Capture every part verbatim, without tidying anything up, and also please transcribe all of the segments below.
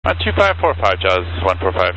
Uh, two five four five, Jaws one four five.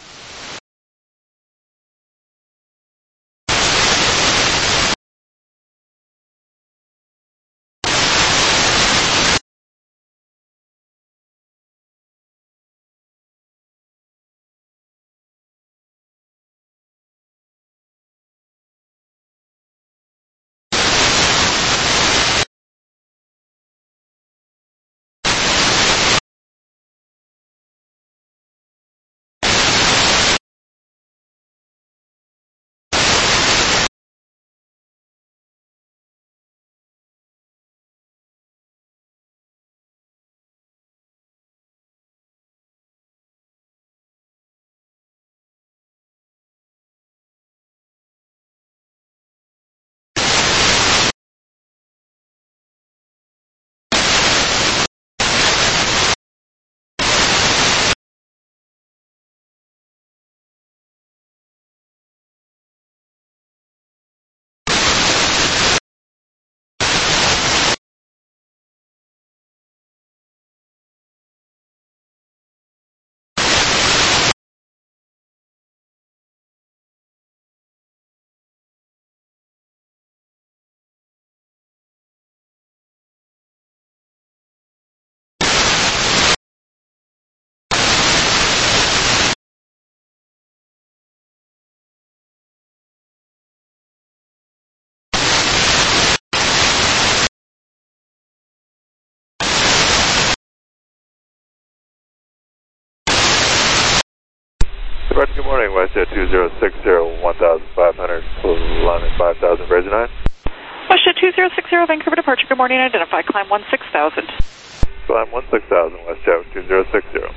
Departure, good morning, WestJet two zero six zero, one thousand five hundred, alignment five thousand, Brazil nine. WestJet two zero six zero, Vancouver departure, good morning, identify, climb one six thousand. Climb one six thousand, WestJet two zero six zero.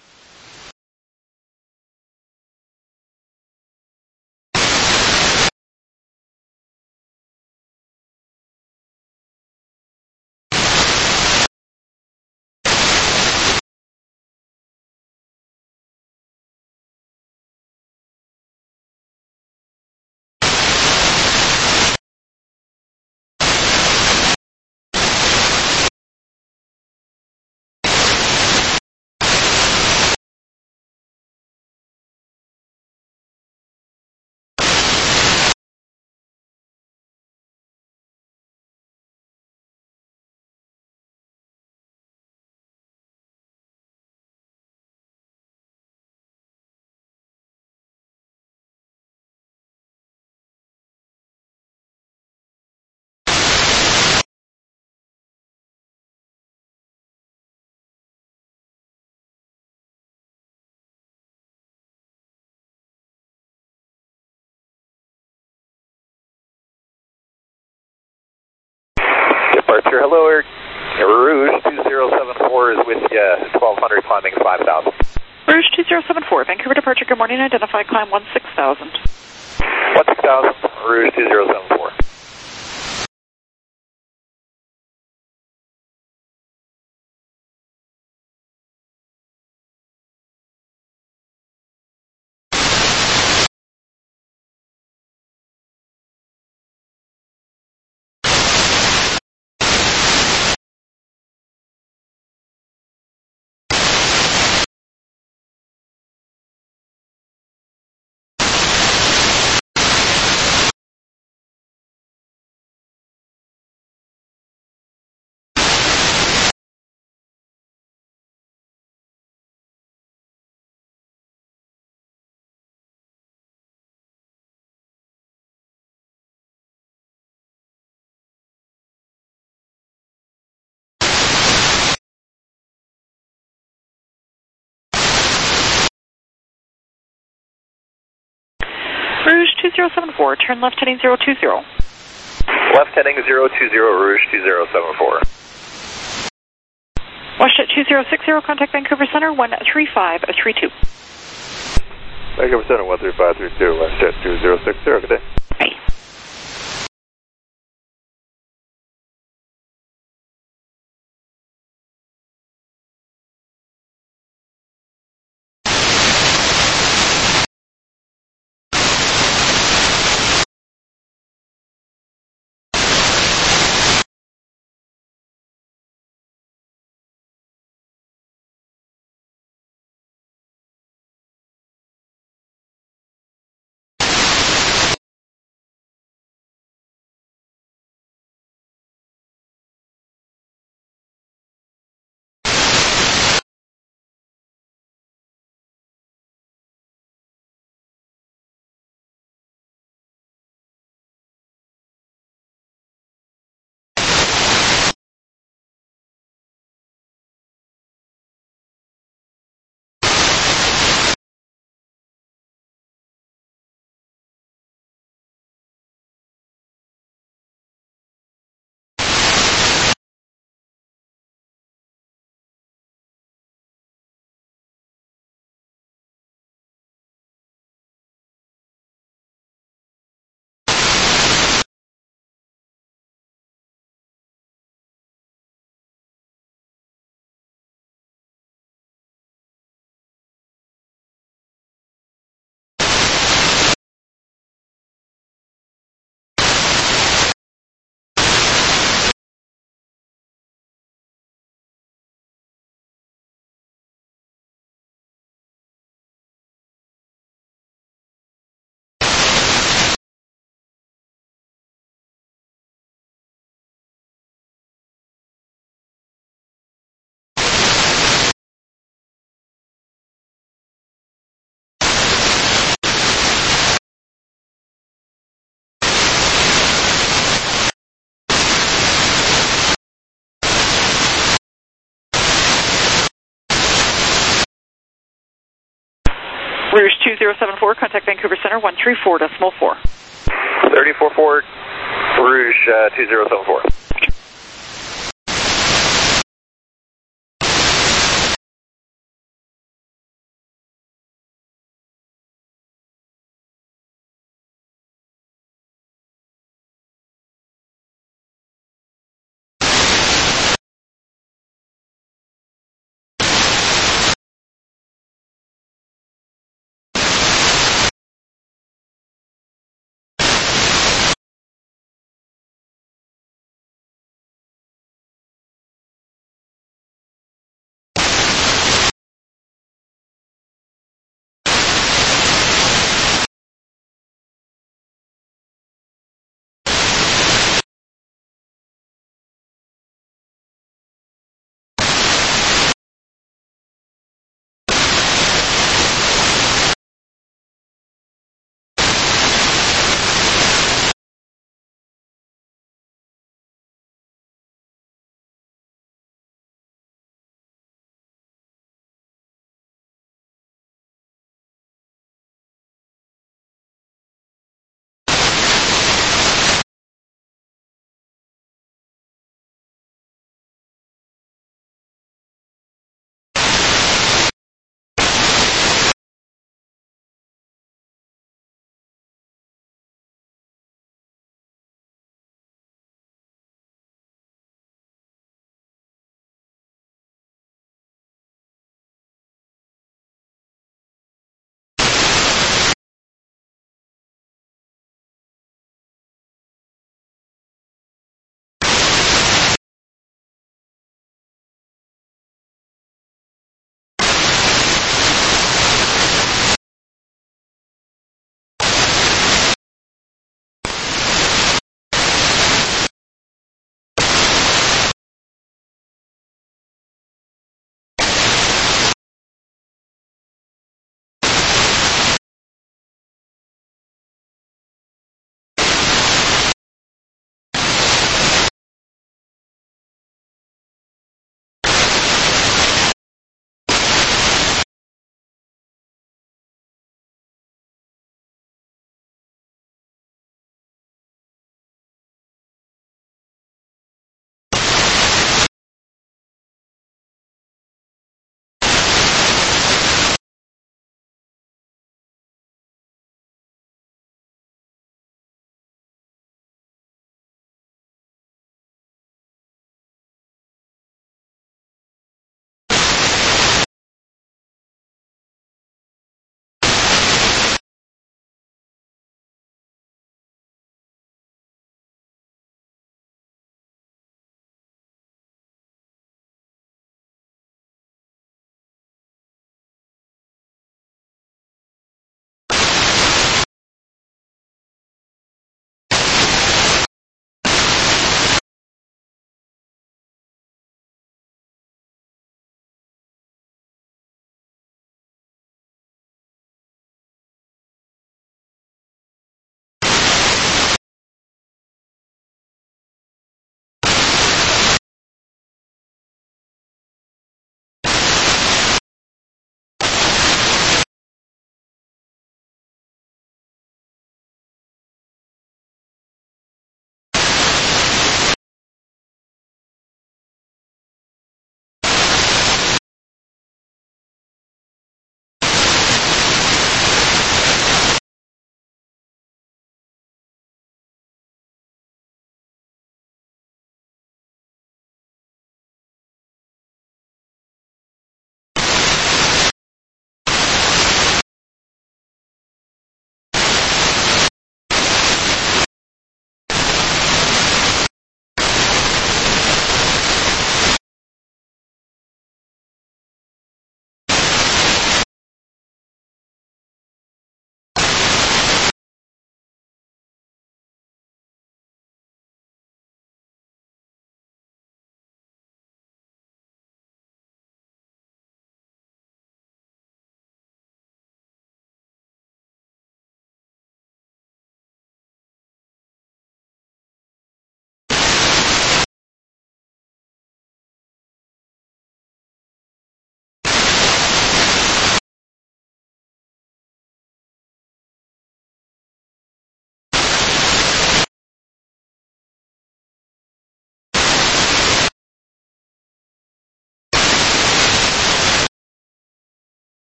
Departure, hello, Air Rouge two zero seven four is with you, twelve hundred, climbing five thousand. Rouge two zero seven four, Vancouver departure, good morning, identify, climb one six thousand. one six thousand, Rouge two zero seven four. Rouge two zero seven four, turn left heading zero two zero. Left heading zero two zero, Rouge two zero seven four. WestJet two zero six zero, contact Vancouver Center one three five three two. Vancouver Center one three five three two, WestJet two zero six zero, good day. Bye. Rouge two zero seven four, contact Vancouver Center, one three four decimal four. thirty-four four, Rouge uh, two zero seven four.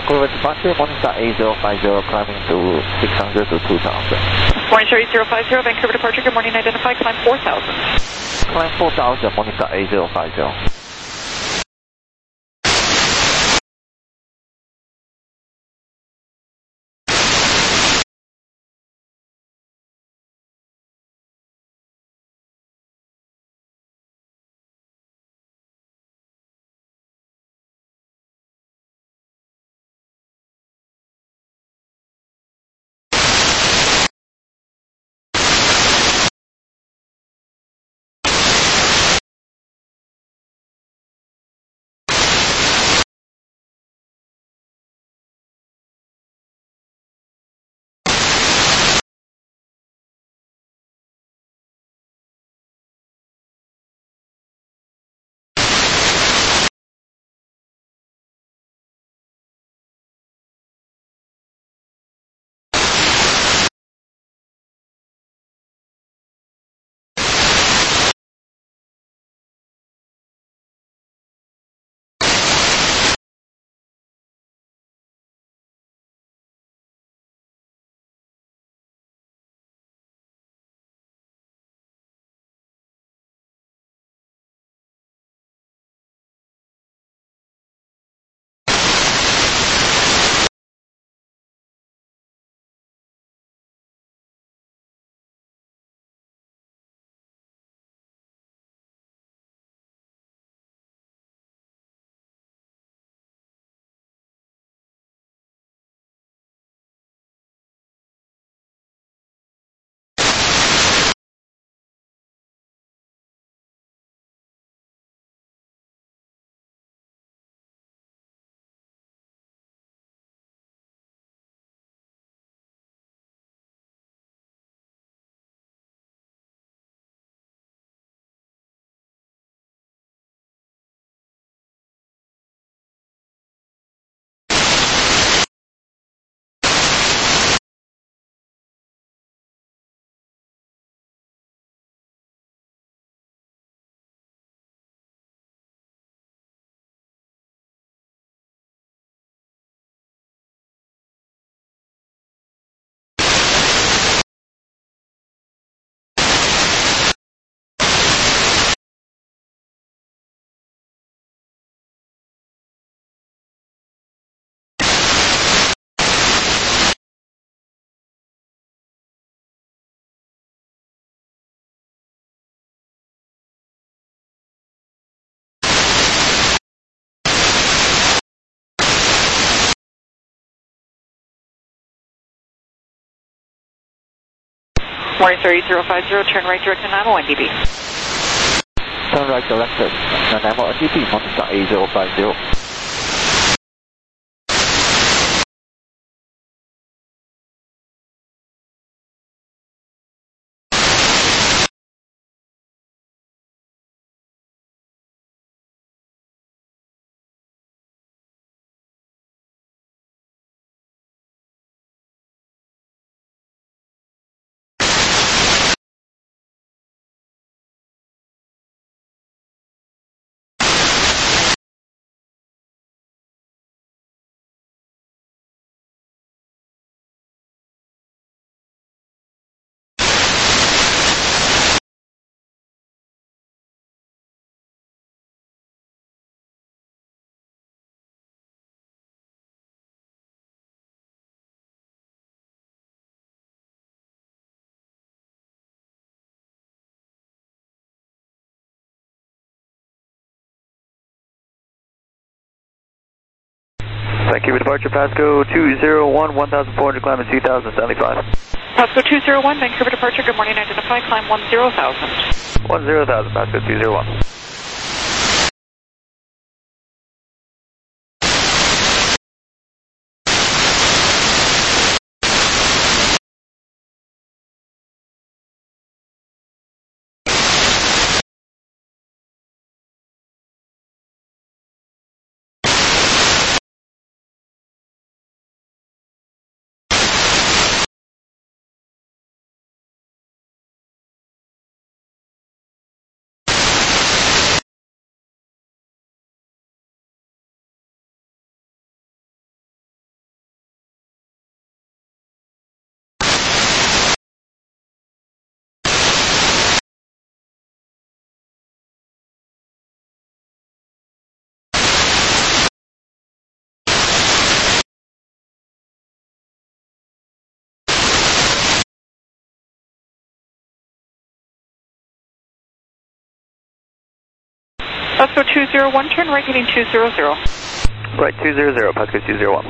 Vancouver departure, Morningstar eight zero five zero, climbing to six hundred to two thousand. Morningstar eight zero five zero, Vancouver departure, good morning, identify, climb four thousand. Climb four thousand, Morningstar eight zero five zero. Morningstar eight zero five zero, turn right direct to Nanaimo N D B. Turn right directed, Nanaimo N D B, Morningstar eight zero five zero. Vancouver departure, Pasco two zero one, one thousand four hundred, climbing two thousand seventy-five. Pasco two zero one, Vancouver departure, good morning, identify, climb one zero thousand. one zero thousand, Pasco two zero one. Pasco two zero one, turn right heading two zero zero. Right, two zero zero, Pasco two zero one.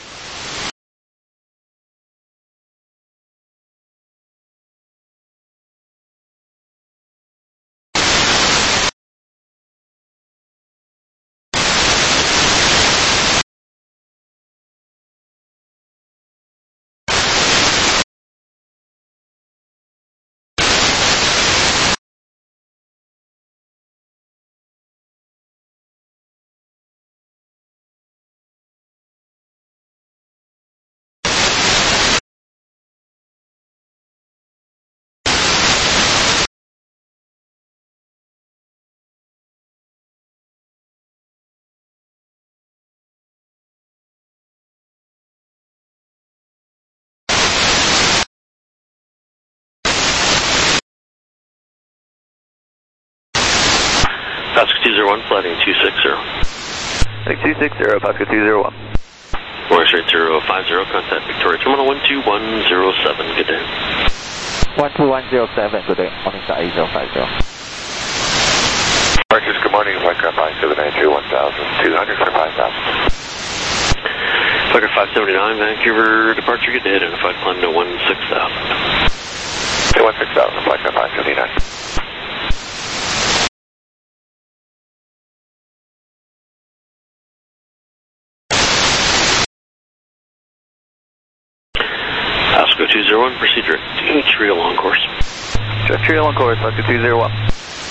Pasco two zero one, flighting two six zero. two six zero, Pasco two zero one. Morning straight zero five zero, contact Victoria Terminal one two one zero seven, good day. one two one zero seven, good day. Morning star eight zero five zero. Marcus, good morning. Flight five seven nine two one thousand two hundred for five thousand. Flight five seventy-nine, Vancouver departure, good day. Identified climb to one six thousand. To one six thousand, flight five seventy-nine. Pasco two zero one, procedure to Trio on course. Trio on course, Pasco two zero one.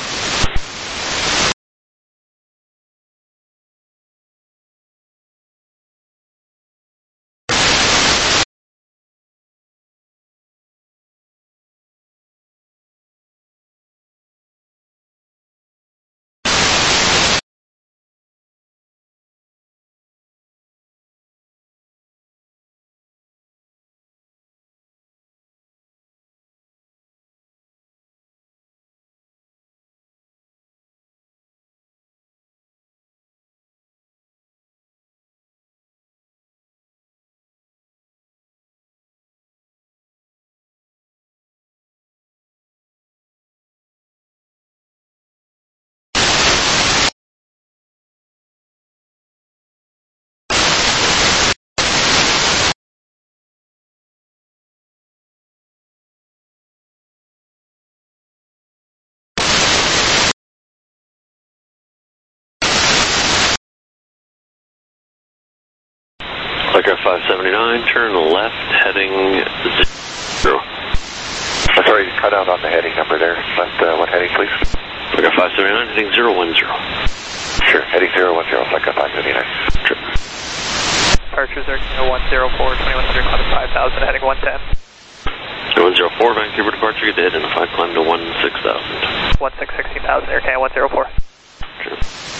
Flight five seventy-nine, turn left, heading zero. Sorry, you cut out on the heading number there. Left, uh, what heading, please? Flight five seventy-nine, heading zero one zero. Sure, heading zero one zero, Flight five seventy-nine. Sure. Departures are one zero four, twenty-one hundred, climb to five thousand, heading one ten. one zero four, Vancouver departure, good day. Identified climb to one six thousand. one six sixteen thousand, Air Canada one zero four. Sure.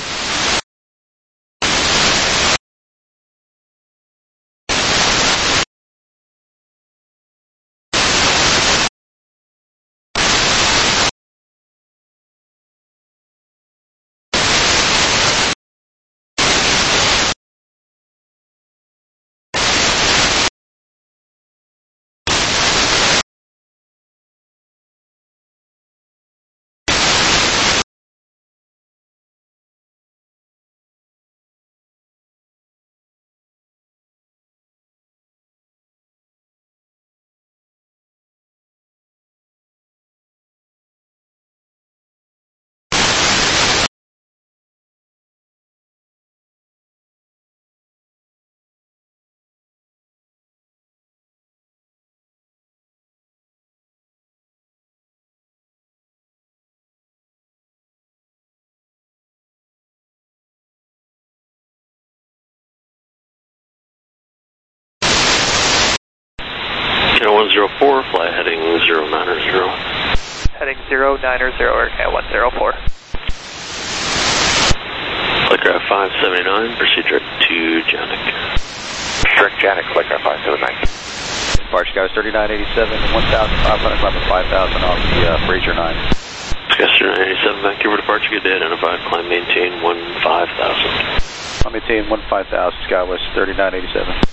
one zero four, fly heading zero nine zero. Heading zero nine zero, Air Canada one zero four. Flight five seventy-nine, procedure to Janik. Strict Janik, Flight five seventy-nine. Departure Sky thirty-nine eighty-seven, one thousand five hundred, climb to five thousand off the uh, Fraser nine. Sky thirty-nine eighty-seven, Vancouver departure, good day. Identified climb maintain one five thousand. Climb maintain one five thousand, Skywest thirty-nine eighty-seven.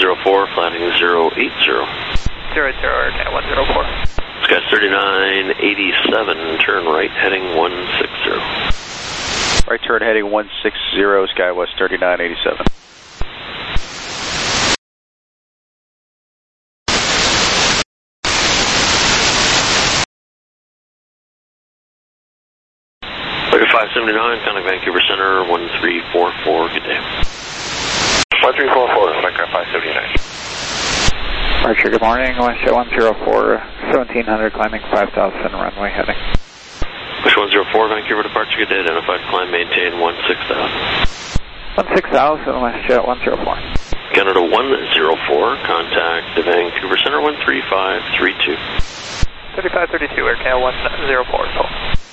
zero four, flapping zero eight zero. zero eight zero, Air one zero four. Sky thirty-nine eighty-seven, turn right, heading one six zero. Right turn heading one six zero, SkyWest thirty-nine eighty-seven. five seventy-nine, contact Vancouver Center, one three four four, good day. one three four four, Micro five seventy-nine. Archer, good morning. Westjet one zero four, seventeen hundred, climbing five thousand, runway heading. Wish one zero four, Vancouver departure, good day, identified climb, maintain one six thousand. one six thousand, Westjet one zero four. Canada one zero four, contact the Vancouver Center, one three five three two. thirty-five thirty-two, Air Canada one zero four, full.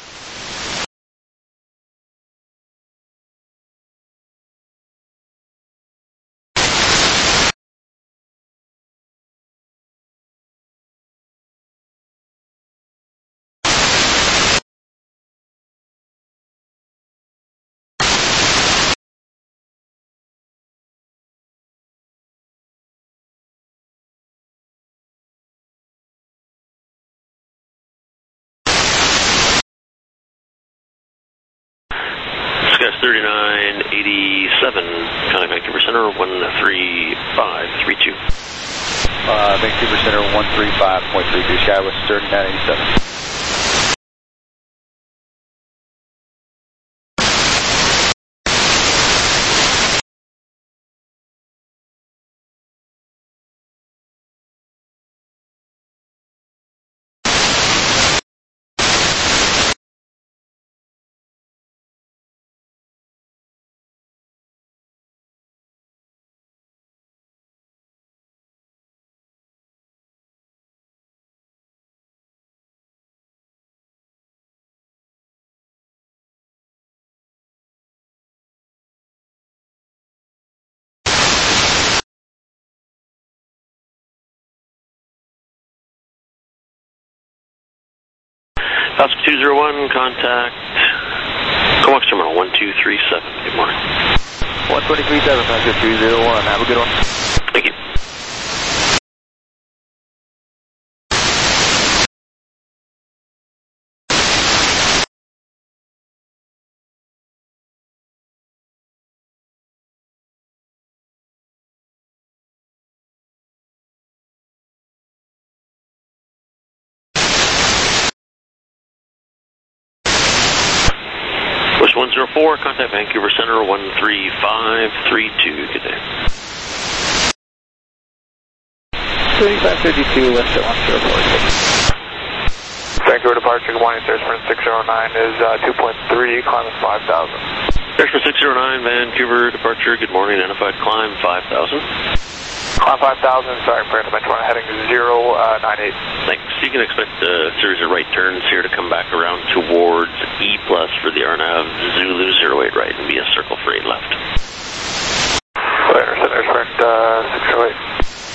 thirty-nine eighty-seven, contact Vancouver Center, one three five three two. Uh, Vancouver Center, one three five point three two, SkyWest thirty-nine eighty-seven. Oscar two zero one, contact Comox Terminal one two three seven. Good morning. one two three seven, Oscar two zero one. Have a good one. Thank you. Wish one zero four, contact Vancouver Center, one three five three two. Good day. thirty-five thirty-two, Westjet one zero four. Vancouver departure, good morning, Sir Sprint six zero nine is uh, two point three, climbing five thousand. Airsport six zero nine, Vancouver departure, good morning, identified climb five thousand. Climb five thousand, sorry, Prairie Dimension one, heading zero nine eight. Thanks. You can expect a series of right turns here to come back around towards E plus for the R NAV Zulu zero eight right and be a circle for eight left. Later, Center Sprint uh, six zero eight.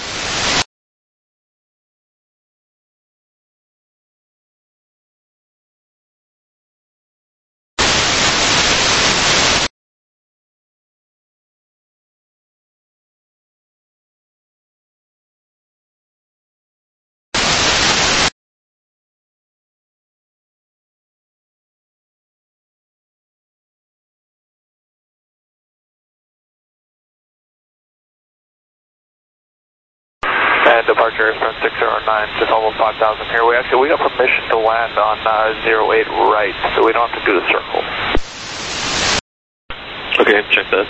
And departure Sprint six zero nine, just almost five thousand here. We actually, we got permission to land on uh, zero eight right, so we don't have to do the circle. Okay, check that.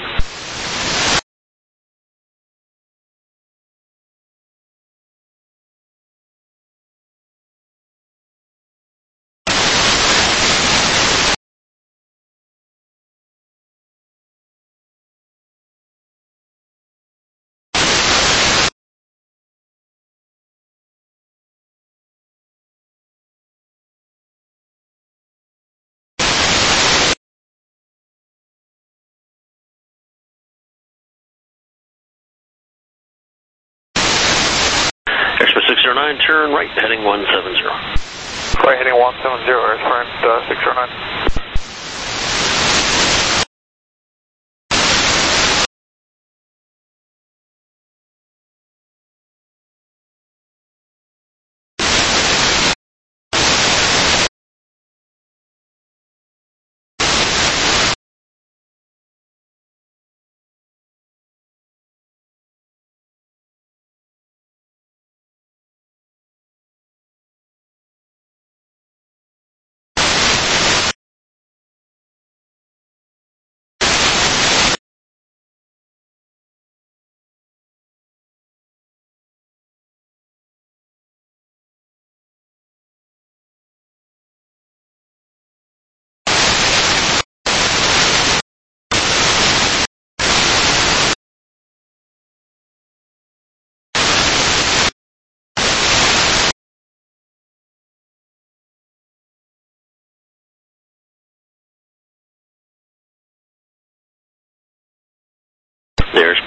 Airsport six zero nine, turn right, heading one seven zero. Right, heading one seven zero, Sprint uh, six zero nine.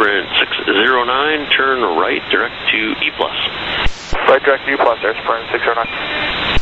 Sprint six zero nine, turn right direct to E plus. Right direct to E plus, Air Sprint six zero nine.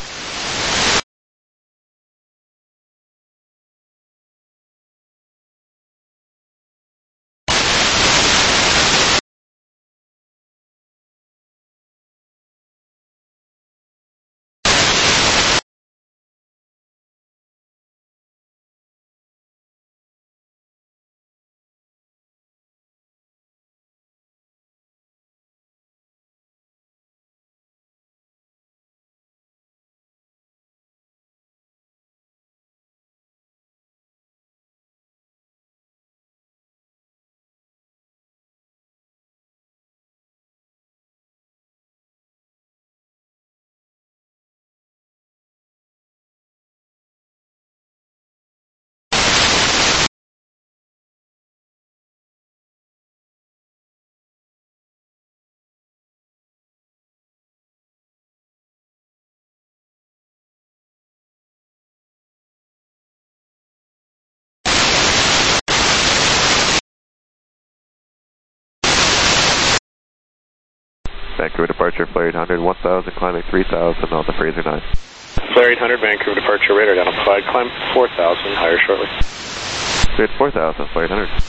Vancouver departure, Flare eight hundred, one thousand, climbing three thousand on the Fraser nine. Flare eight hundred, Vancouver departure, radar identified, climb four thousand, higher shortly. Cleared four thousand, Flare eight hundred.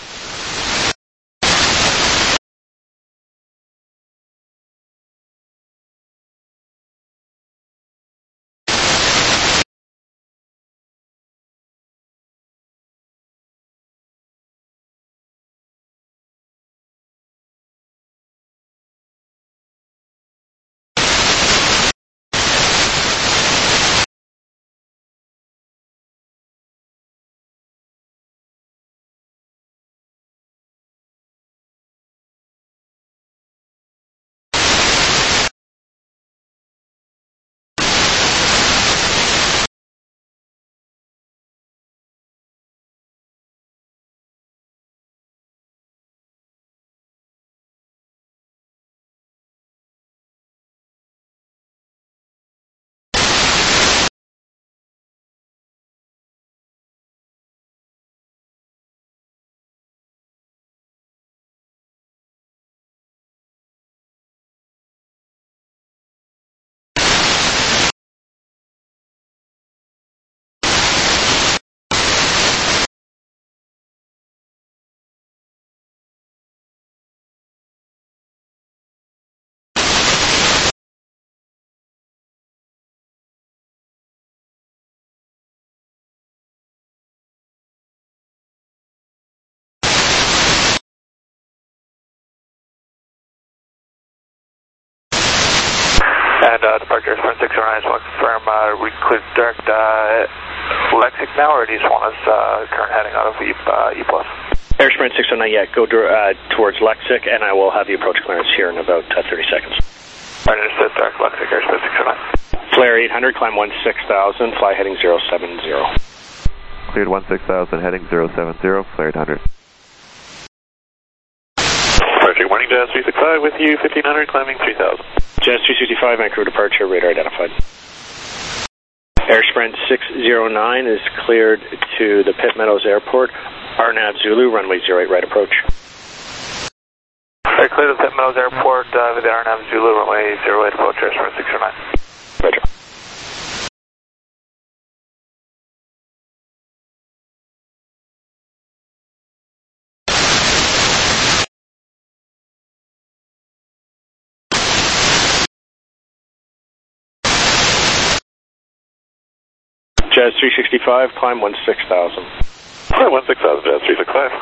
And uh, departure Sprint six zero nine, just want to confirm, uh, we cleared direct uh, Lexic now, or do you just want us uh, current heading out of E, uh, E plus? Air Sprint six zero nine, yeah, go uh, towards Lexic, and I will have you approach clearance here in about uh, thirty seconds. All right, understood, direct Lexic, Air Sprint six zero nine. Flare eight hundred, climb one six thousand, fly heading zero seven zero. Cleared one six thousand, heading zero seven zero, Flare eight hundred. Good morning, Jazz three sixty-five with you, fifteen hundred, climbing three thousand. Jazz three sixty-five, Vancouver departure, radar identified. Air Sprint six zero nine is cleared to the Pitt Meadows Airport, R N A V Zulu, runway zero eight right approach. All right, clear to Pitt Meadows Airport uh, with the R N A V Zulu, runway zero eight approach, Air Sprint six zero nine. Roger. Jazz three sixty-five, climb one six thousand. Climb one six thousand, Jazz three sixty-five.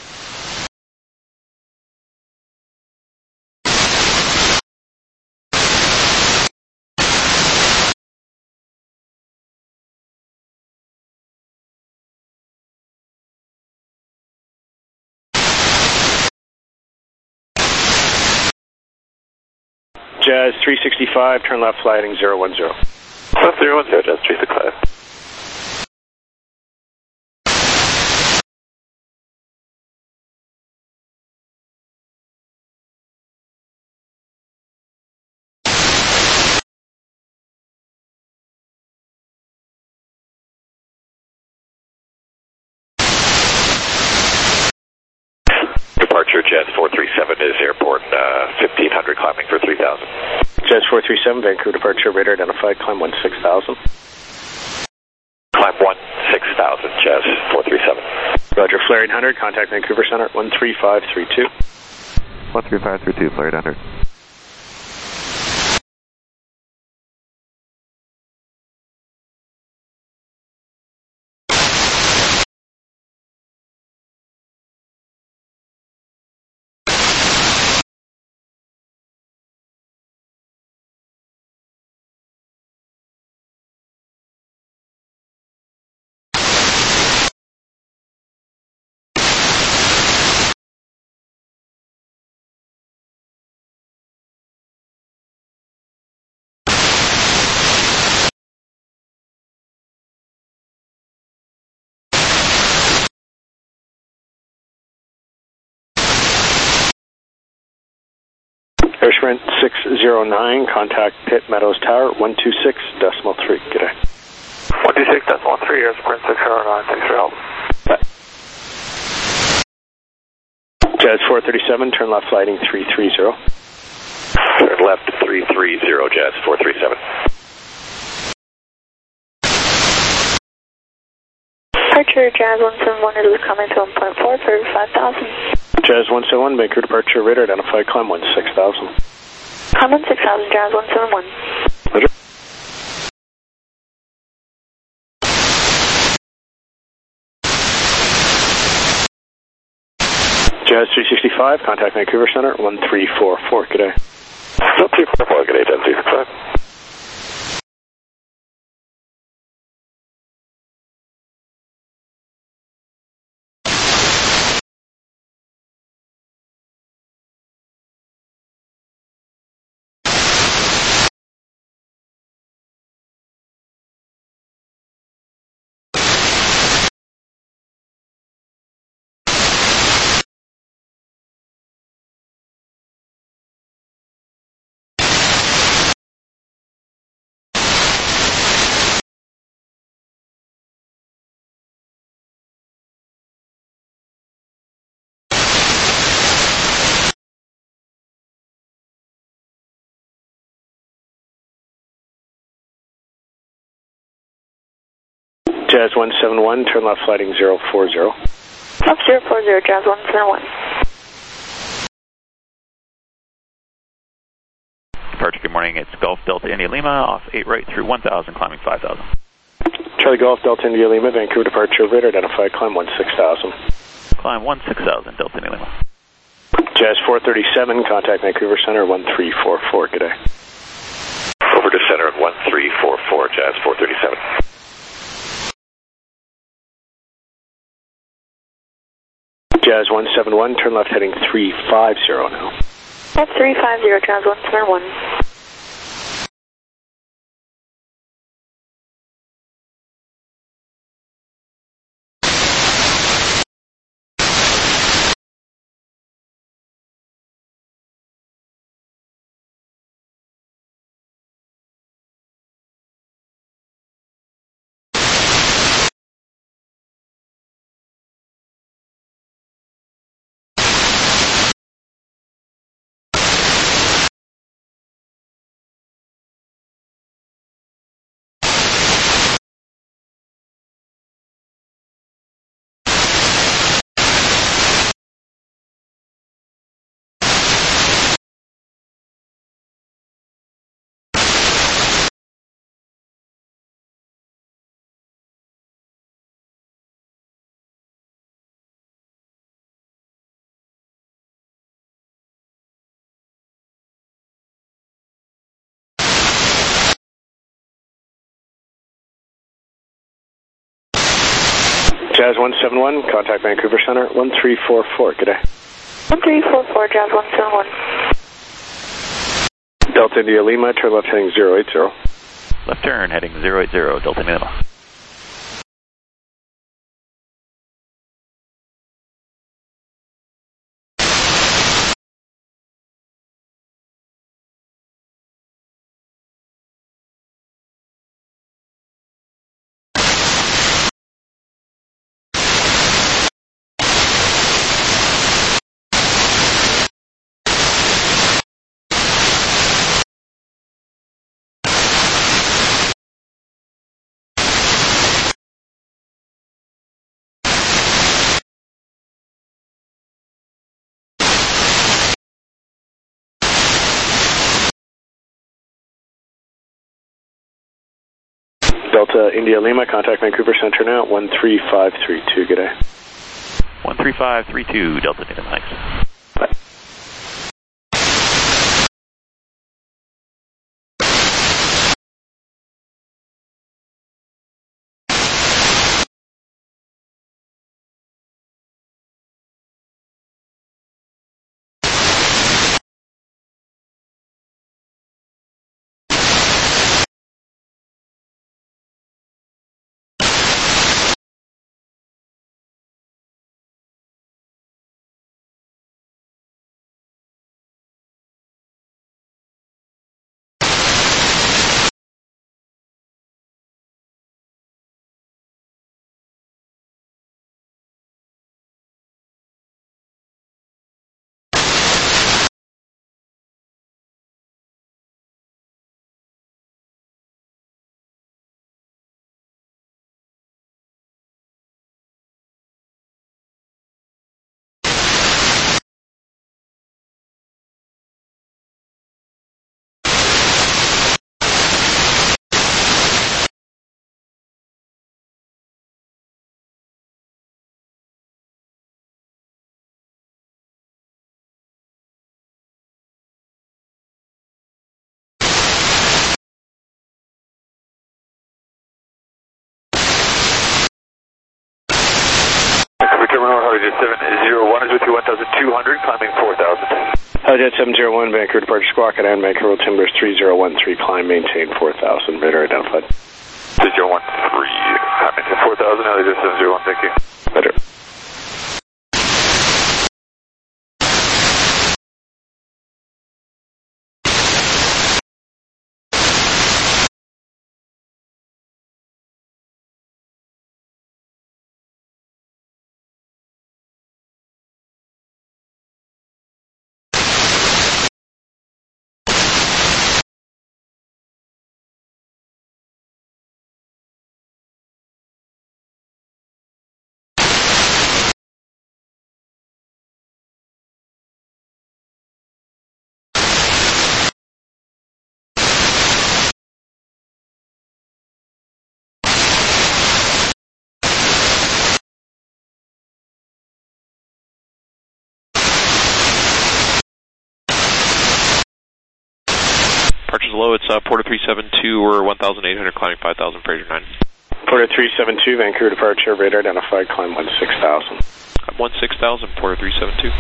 Jazz three sixty-five, turn left, fly heading zero one zero. Left zero one zero, Jazz three sixty-five. departure, Jazz four three seven is airport, uh, fifteen hundred climbing for three thousand. Jazz four three seven, Vancouver departure, radar identified, climb one six thousand. Climb one six thousand, Jazz four three seven. Roger, flaring one hundred, contact Vancouver Center, one three five three two. one three five three two, flared one hundred. Air Sprint six zero nine, contact Pitt Meadows Tower, one two six decimal three. G'day. one two six decimal three, Air Sprint six zero nine, thanks for help. Jazz four thirty-seven, turn left lighting three three zero. Turn left three three zero, Jazz four three seven. Departure, Jazz one seven one, it is coming to one point four for five thousand. Jazz one seven one, Vancouver departure, radar identified, climb one six thousand. Climb one six thousand, Jazz one seven one. Roger. Jazz three sixty-five, contact Vancouver Center, one three four four. G'day. one three four four, g'day, Jazz three sixty-five. Jazz one seven one, turn left lighting zero four zero. Left zero four zero, Jazz one seven one. Departure, good morning. It's Golf Delta India Lima, off eight right through one thousand, climbing five thousand. Charlie Golf, Delta India Lima, Vancouver departure, radar identified, climb one six thousand. Climb one six thousand, Delta India Lima. Jazz four thirty-seven, contact Vancouver Center, one three four four. G'day. Over to center at one three four four, Jazz four thirty-seven. Jazz one seven one, turn left heading three five zero now. Left three five zero, Jazz one seven one. Jazz one seven one, contact Vancouver Center, one three four four. G'day. one three four four, Jazz one seven one. Delta India Lima, turn left heading zero eight zero. Left turn, heading zero eight zero, Delta India Lima. Delta India Lima, contact Vancouver Center now, one three five three two, good day. one three five three two, Delta India, thanks. Bye. seven zero one is with you, one thousand two hundred, climbing four thousand. Howjet seven zero one, Vancouver departure squawk at Vancouver Timbers three zero one three, climb, maintain four thousand, radar identified. three zero one three, climb, maintain four thousand, Howjet seven zero one, thank you. Better. Departure's low, it's uh, Porter three seven two, or one thousand eight hundred, climbing five thousand, Fraser nine. Porter three seven two, Vancouver departure, radar identified, climb one six thousand. Climb one six thousand, Porter three seven two.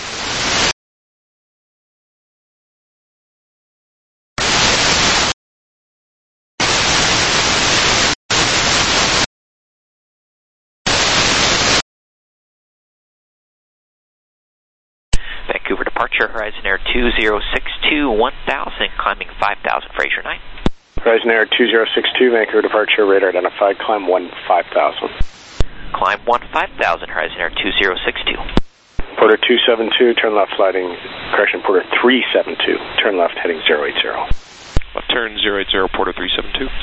Vancouver departure, Horizon Air two zero six two, one thousand, climbing five thousand, Fraser nine. Horizon Air two zero six two, Vancouver departure, radar identified, climb one five thousand. Climb one five thousand, Horizon Air two zero six two. Porter two seven two, turn left sliding, correction, Porter three seven two, turn left heading zero eight zero. Left turn zero eight zero, Porter three seven two.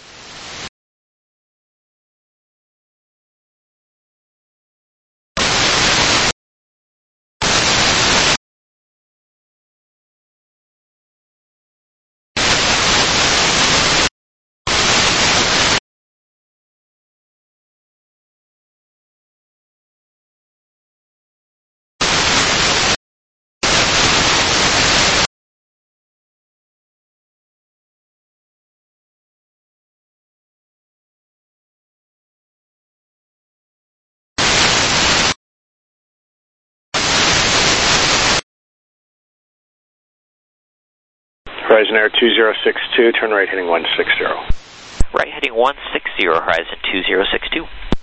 Horizon Air two zero six two, turn right heading one six zero. Right heading one six zero, Horizon two zero six two.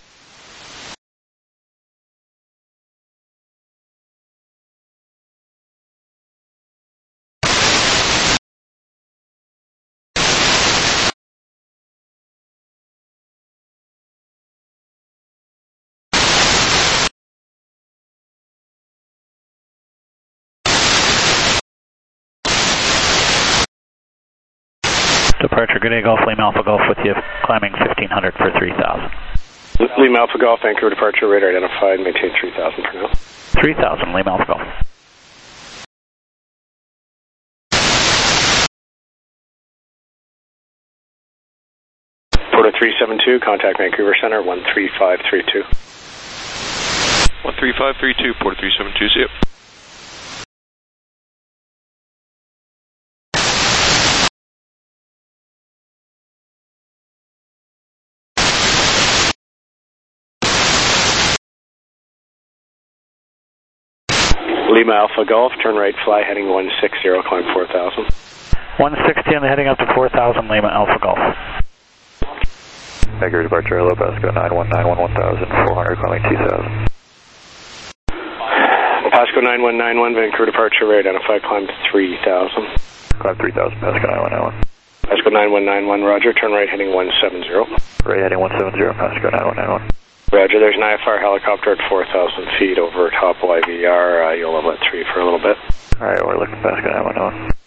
Departure, good day, Golf, Lima Alpha Golf with you, climbing fifteen hundred for three thousand. Lima Alpha Golf, Vancouver departure, radar identified, maintain three thousand for now. three thousand, Lima Alpha Golf. Porter three seven two, contact Vancouver Center, one three five three two. one three five three two, Porter three seven two, see you. Lima Alpha Golf, turn right, fly heading one six zero, climb four thousand. one sixty and heading up to four thousand, Lima Alpha Golf. Vancouver departure, hello, Pasco nine one nine one, one thousand, four hundred, climbing two thousand. Pasco nine one nine one, Vancouver departure, rate identified, climb three thousand. Climb three thousand, Pasco nine one nine one. Pasco nine one nine one, roger, turn right heading one seven zero. Right heading one seven zero, Pasco nine one nine one. Roger, there's an I F R helicopter at four thousand feet over top Y V R. Uh, you'll level at three for a little bit. Alright, we're looking Pasco nine one nine one.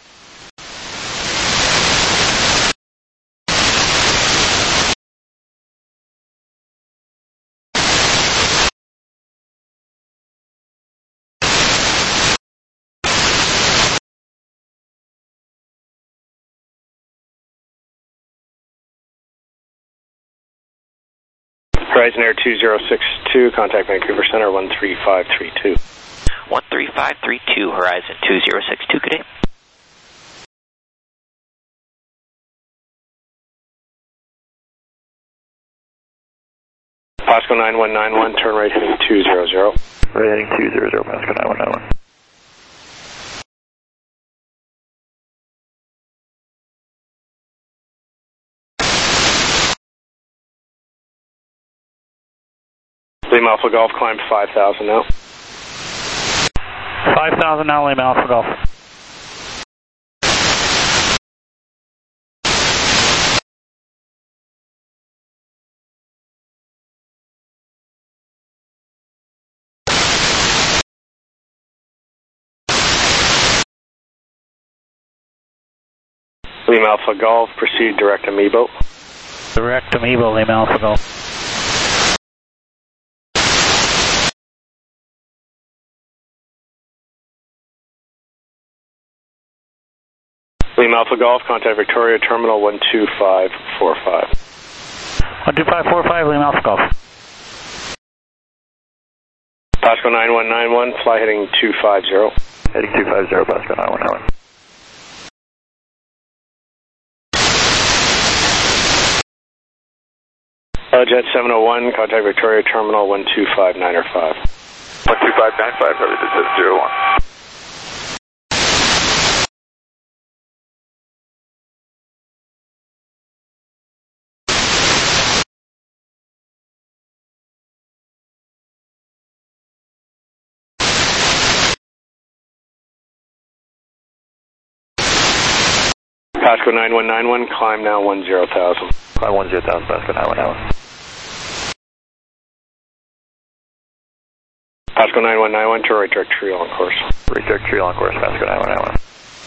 Horizon Air two zero six two, contact Vancouver Center, one three five three two. one three five three two, Horizon two zero six two, good day. Pasco nine one nine one, turn right heading two zero zero. Right heading two zero zero, Pasco nine one nine one. Lima Alpha Golf, climb five thousand now. five thousand now, Lima Alpha Golf. Lima Alpha Golf, proceed direct Amiibo. Direct Amiibo, Lima Alpha Golf. Lima Alpha Golf, contact Victoria Terminal one two five four five. one two five four five, Lima Alpha Golf. Pasco nine one nine one, fly heading two five zero. Heading two five zero, Pasco nine one nine one. Uh, Jet seven oh one, contact Victoria Terminal one two five nine five. one two five nine five, represents at zero one. Pasco nine one nine one, climb now one zero thousand. Climb one zero thousand, Pasco nine one nine one. Pasco nine one nine one, to right direct tree on course. Right direct tree on course, Pasco nine one nine one.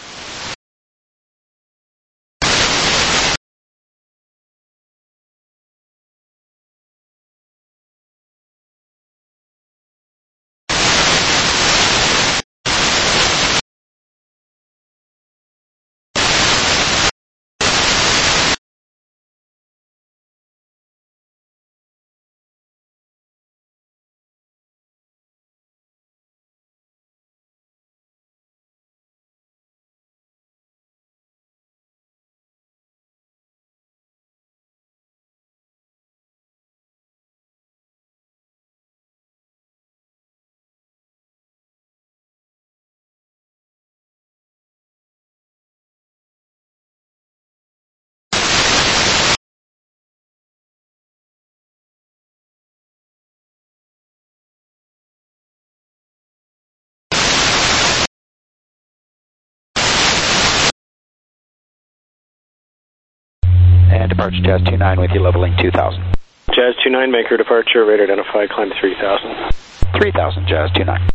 And departure Jazz two nine with you, leveling two thousand. Jazz two nine, make your departure, rate identified, climb three thousand. three thousand, Jazz two nine.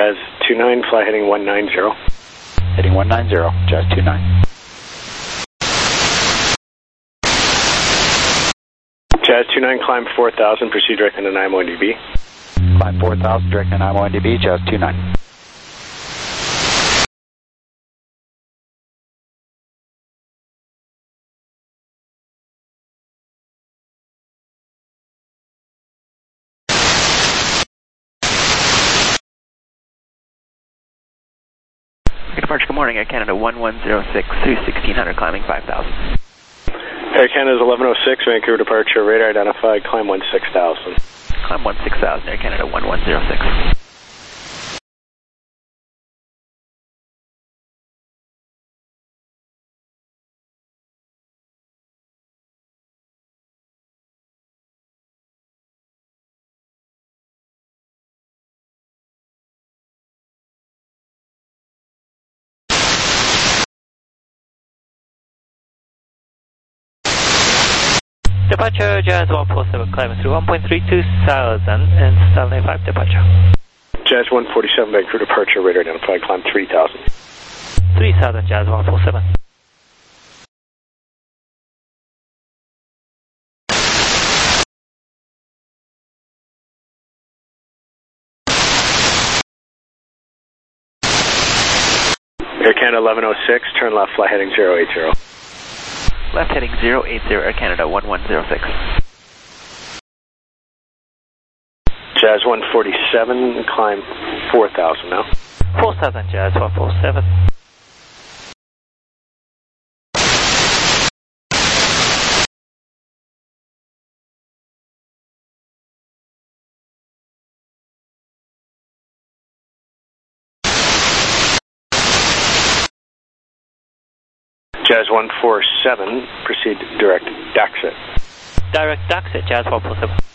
Jazz two nine, fly heading one nine zero. Heading one nine zero, Jazz two nine. Jazz two nine, climb four thousand, proceed direct into nine one D B. Climb four thousand, direct into nine one D B, Jazz two nine. Departure, good morning, Air Canada one one zero six through sixteen hundred, climbing five thousand. Air Canada's eleven oh six, Vancouver departure, radar identified, climb one six thousand. Climb one six thousand, Air Canada one one zero six. Departure, Jazz one four seven, climbing through one point three two thousand and seven eighty-five departure. Jazz one forty-seven, Vancouver departure, radar identified, climb three thousand. three thousand, Jazz one four seven. Air Canada eleven oh six, turn left, fly heading zero eight zero. Left heading zero eight zero, Air Canada one one zero six. Jazz one forty-seven, climb four thousand now. four thousand, Jazz one four seven. Jazz one forty-seven, proceed direct Daxit. Direct Daxit, Jazz one four seven.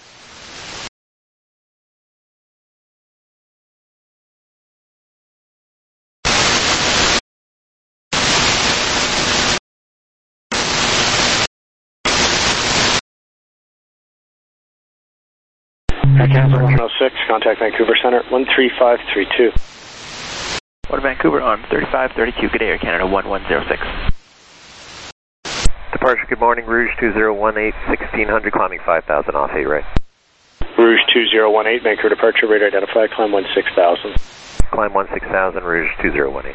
Air Canada one oh six, contact Vancouver Center, one three five three two. One Vancouver on thirty-five thirty-two, good day, Air Canada one one zero six. Departure, good morning, Rouge two zero one eight, sixteen hundred, climbing five thousand, off eight right. Rouge two zero one eight, Vancouver departure, radar identified, climb one six thousand. Climb one six thousand, Rouge two zero one eight.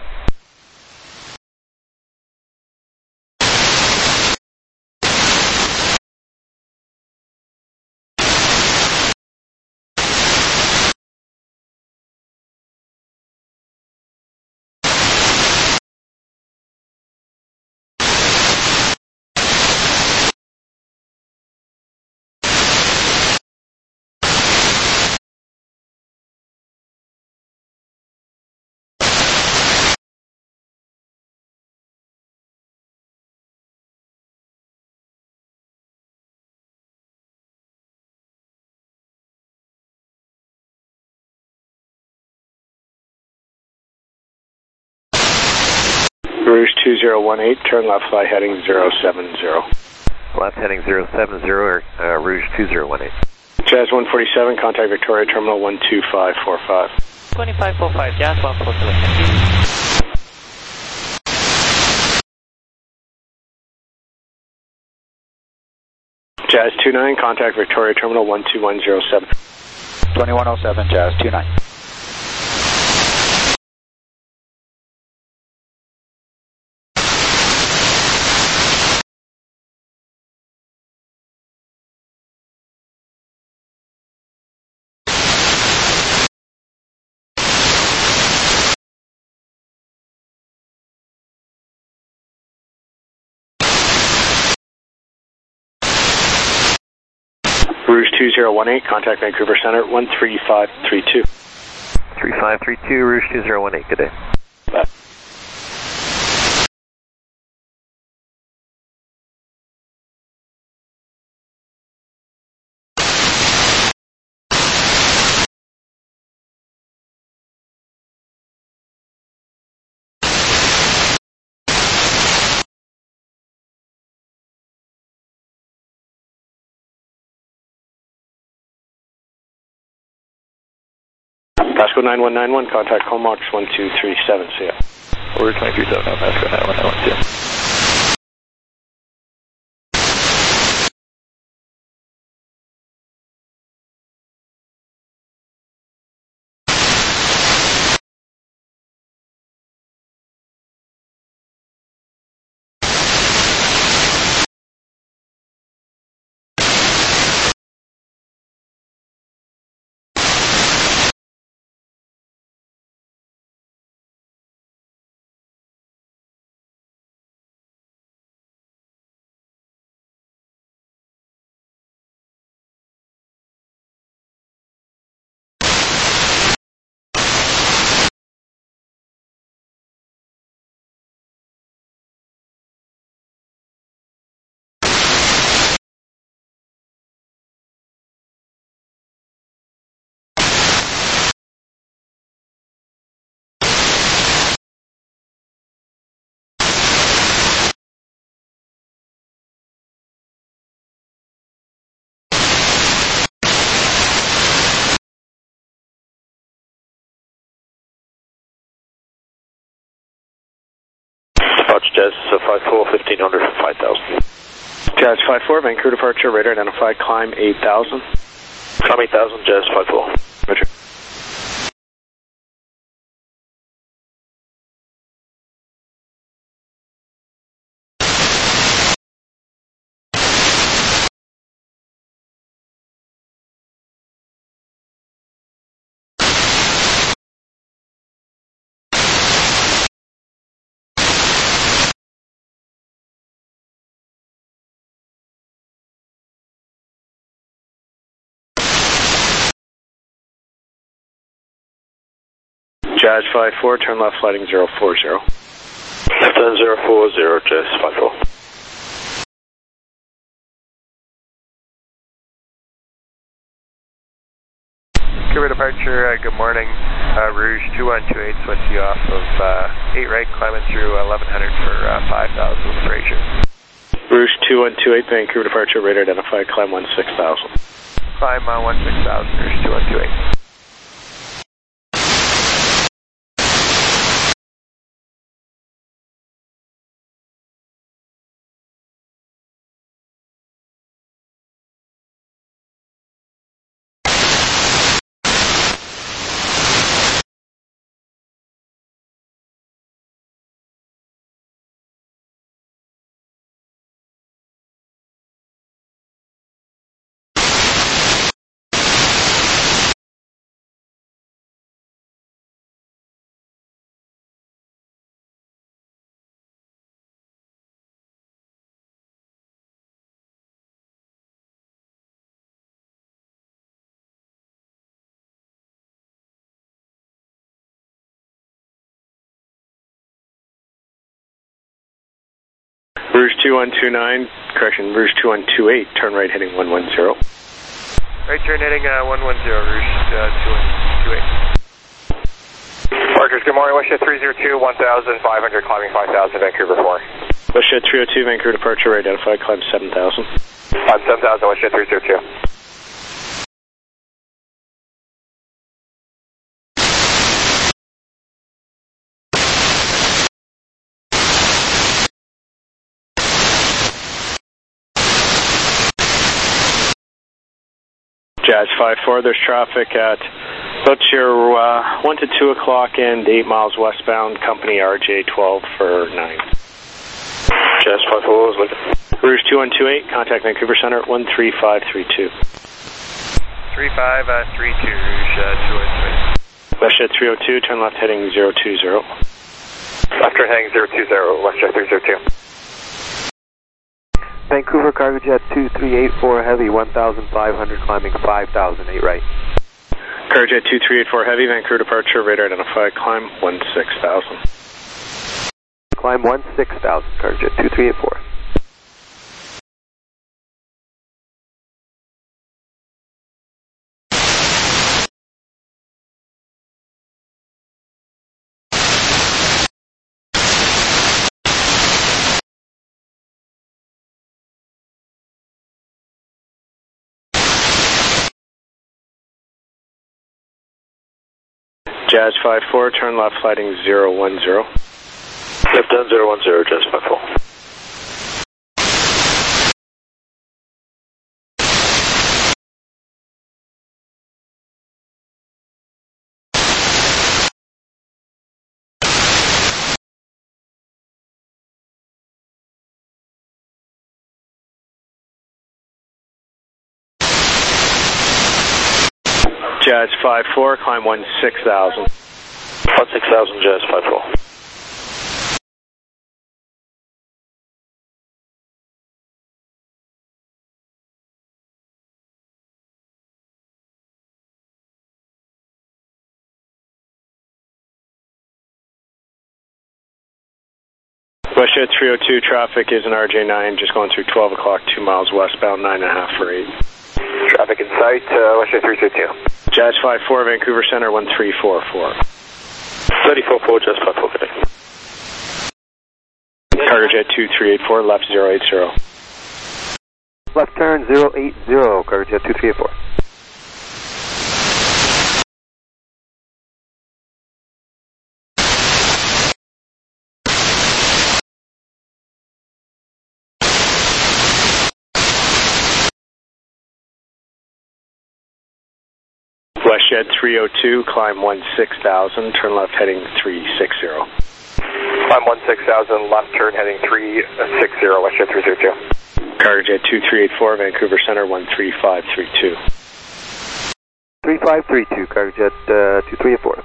Rouge two zero one eight, turn left, fly heading zero seven zero. Left heading zero seven zero, uh, Rouge two zero one eight. Jazz one forty-seven, contact Victoria Terminal one two five four five. twenty-five forty-five, Jazz one four seven. Jazz two nine, contact Victoria Terminal one two one zero seven. twenty-one oh seven, Jazz two nine. Rouge two zero one eight, contact Vancouver Center one three five three two. three five three two, Rouge two zero one eight, good day. Bye. Pasco nine one nine one, contact Comox one two three seven, see ya. Order twenty-three seven, no, Pasco nine one nine one, see ya. Departure Jazz five four, fifteen hundred for five thousand. Jazz five four, Vancouver departure, radar identified, climb eight thousand. Climb eight thousand, Jazz five four. Roger. Jazz five four, turn left, flighting zero four zero. Left turn zero four zero, Jazz five four. Vancouver departure, uh, good morning. Uh, Rouge two one two eight, switch you off of uh, eight right, climbing through eleven hundred for uh, five thousand with Fraser. Rouge two one two eight, Vancouver departure, radar identified, climb one six thousand. Climb uh, one six thousand, Rouge two one two eight. Rouge two one two nine, correction, Rouge two one two eight, turn right heading one one zero. Right turn heading uh, one one zero, Rouge uh, two one two eight. Parkers, good morning, Westjet three zero two, one thousand five hundred, climbing five thousand, Vancouver four. Westjet three oh two, Vancouver departure, radar identified, climb seven thousand. Climb seven thousand, Westjet three zero two. Jazz five four, there's traffic at about your uh, one to two o'clock and eight miles westbound, company R J twelve for nine. Jazz five four is looking. Rouge two one two eight, contact Vancouver Center at one three five three two. three five three two, Rouge uh, two one two eight. Westjet three oh two, turn left heading zero two zero. Left turn heading zero two zero, Westjet three zero two. Vancouver Cargo Jet two three eight four Heavy, one thousand five hundred, climbing five thousand, eight right. Cargo Jet two three eight four Heavy, Vancouver departure, radar identified, climb one six thousand. Climb one six thousand, Cargo Jet two three eight four. Jazz five four, turn left flighting zero one zero. Left down zero one zero, Jazz five four. Jazz five four, climb one six thousand. one six thousand, Jazz five four. WestJet three oh two, traffic is an R J nine, just going through twelve o'clock, two miles westbound, nine and a half for eight. Traffic in sight, uh, WestJet three two two. Jazz five four, Vancouver Center, one three four four. thirty four four, Jazz five four, good day. Cargojet two three eight four, left zero eight zero. Left turn zero eight zero, Cargojet two three eight four. WestJet three oh two, climb one six thousand, turn left heading three six zero. Climb one six thousand, left turn heading three six zero, WestJet three two two. Cargojet two three eight four, Vancouver Center, one three five three two. three five three two, Cargojet uh, two three eight four.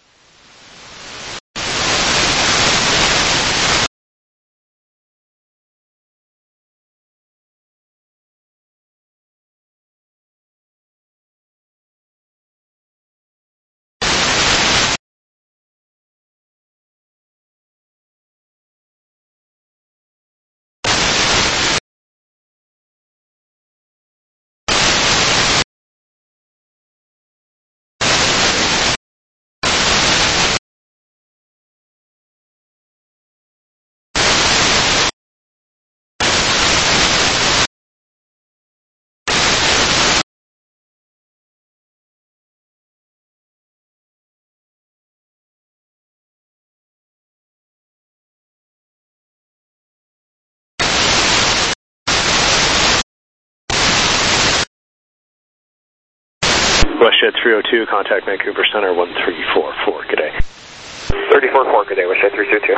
WestJet three oh two, contact Vancouver Center, one three four four, good day. thirty four four, good day, WestJet three two two.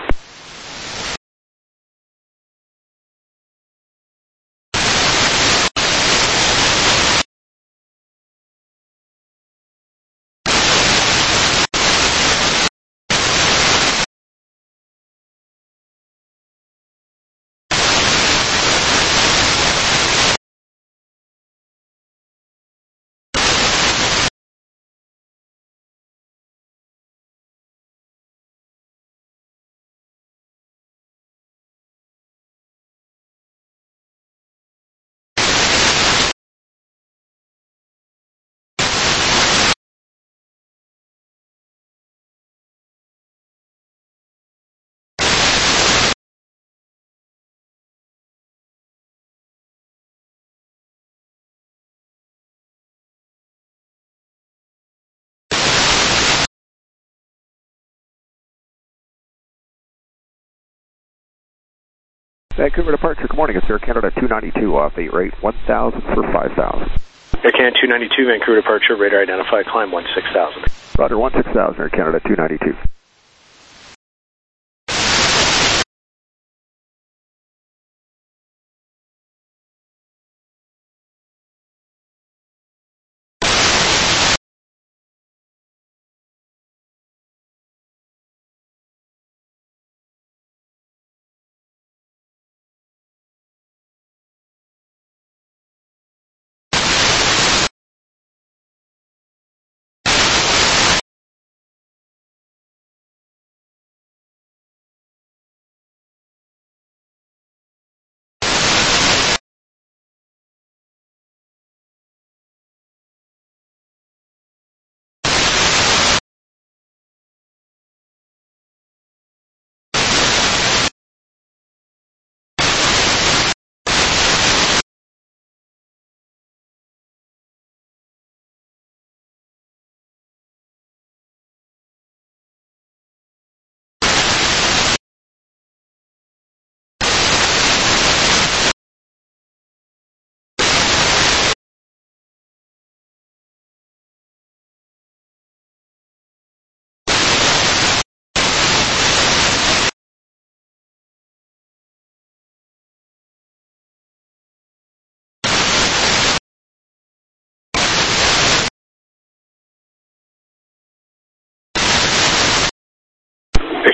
Vancouver departure, good morning. It's Air Canada two ninety-two off eight rate, one thousand for five thousand. Air Canada two ninety-two, Vancouver departure, radar identified, climb one six thousand. Roger, one six thousand, Air Canada two ninety-two.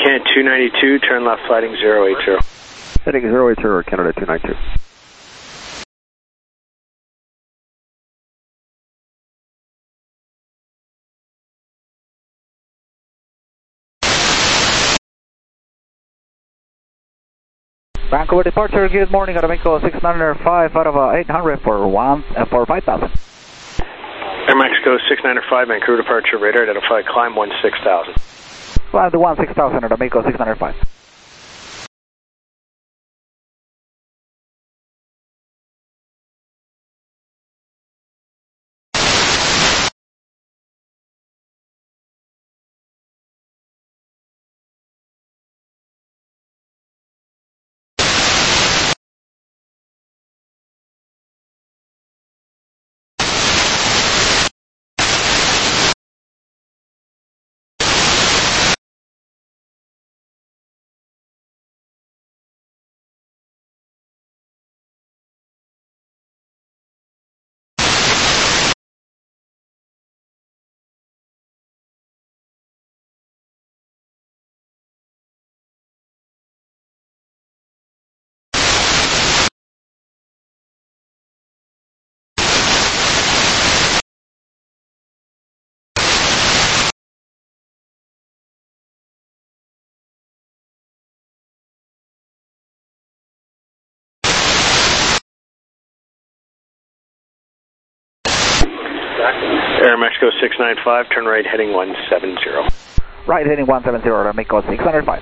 Can two ninety-two, turn left flighting zero eight zero. Heading zero eight zero, Canada two ninety-two. Vancouver departure, good morning, Aramco six nine five out of uh, eight hundred for one, uh, for five thousand. Air Mexico six nine five, Vancouver departure, radar identified, climb one six thousand. Climb the one six thousand, Aramco six nine five. Air Mexico six nine five, turn right heading one seven zero. Right heading one seven zero, Aramco six nine five.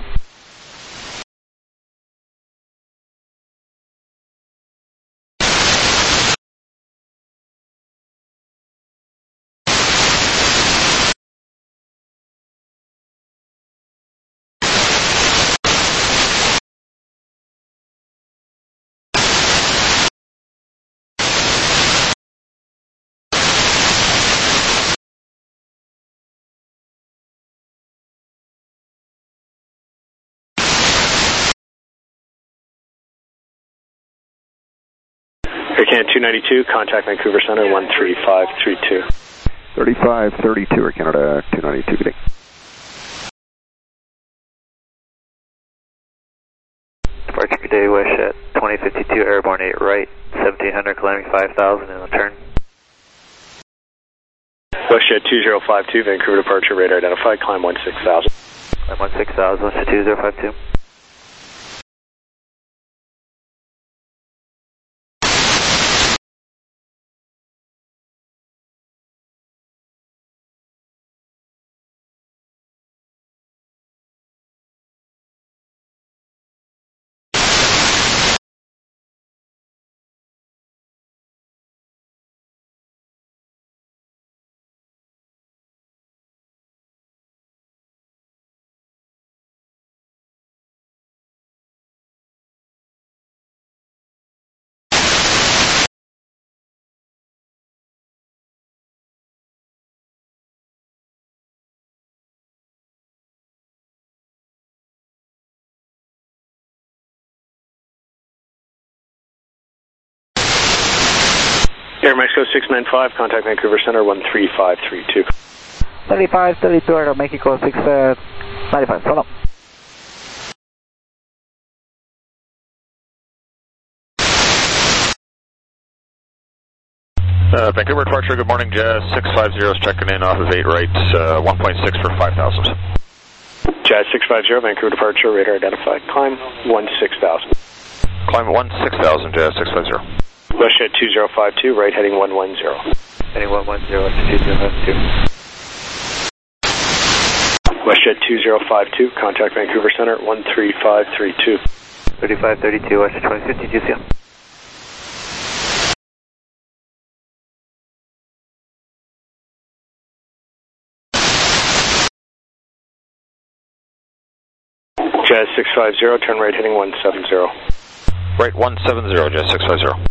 Air Canada two ninety-two, contact Vancouver Center one three five three two. thirty-five thirty-two, Air Canada two ninety-two, good day. Departure good day, WestJet twenty fifty-two, airborne eight right, seventeen hundred, climbing five thousand in the turn. WestJet two zero five two, Vancouver departure, radar identified, climb one six thousand. Climb one six thousand, WestJet two zero five two. Air Mexico six nine five, contact Vancouver Center one three five three two. thirty-five thirty-two, Air Mexico six nine five, follow. Uh, Vancouver departure, good morning, Jazz six five zero is checking in off of eight right, uh, one point six for five thousand. Jazz six five zero, Vancouver departure, radar identified, climb one six thousand. Climb one six thousand, Jazz six five zero. WestJet two zero five two, right heading one one zero. Heading one one zero, two zero five two. WestJet two zero five two, contact Vancouver Center one three five three two. thirty-five thirty-two, WestJet twenty fifty, G C M. Jazz six five zero, turn right heading one seven zero. Right one seven zero, Jazz six five zero.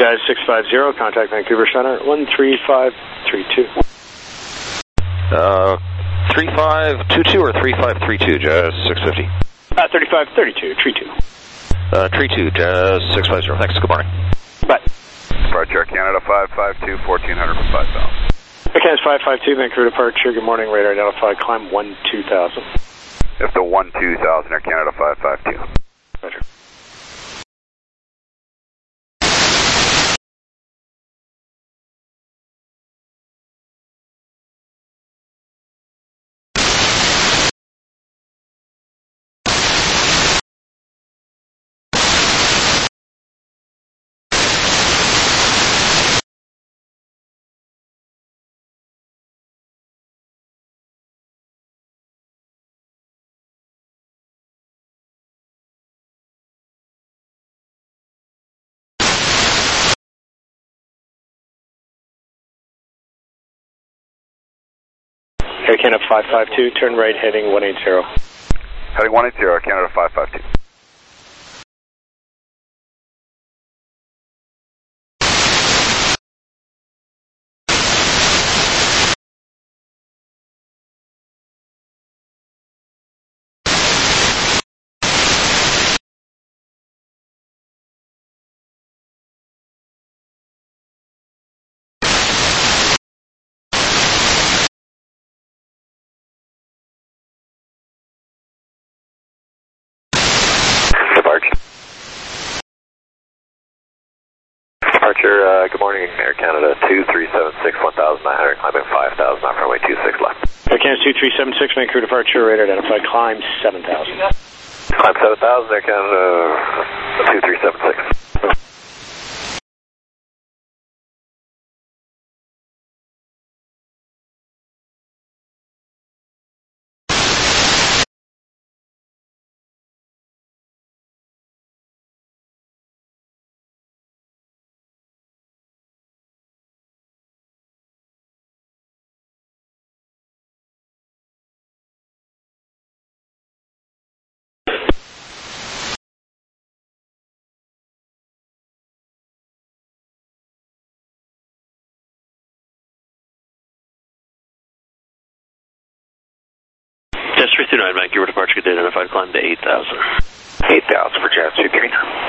Jazz six five zero, contact Vancouver Center, one three five three two. Uh, three five two two or three five three two, Jazz six fifty? Uh, thirty-five thirty-two, tree two. Uh, tree two, Jazz six five zero. Thanks, good morning. Bye. Departure Canada five five two, fourteen hundred for five thousand. Air five five two, Vancouver departure, good morning, radar identified, climb one two thousand. If the one two thousand, Air Canada five five two. Roger. Air Canada five five two, turn right heading one eighty. Heading one eighty, Air Canada five five two. Departure, uh, good morning, Air Canada two three seven six, one thousand nine hundred, climbing five thousand, off runway two six left. Air Canada two three seven six, Vancouver departure, radar identified, climb seven thousand. Climb seven thousand, Air Canada two three seven six. Jazz three two nine, Vancouver departure, good day, identified, climb to eight thousand. eight thousand for Jazz two three nine.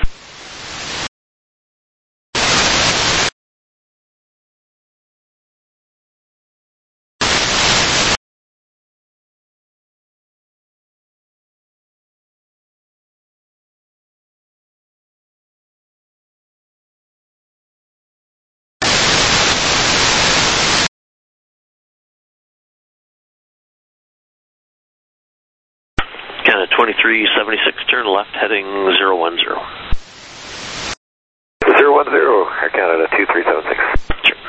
Canada twenty-three seventy-six, turn left heading zero one zero. zero one zero, Air Canada two three seven six. Sure.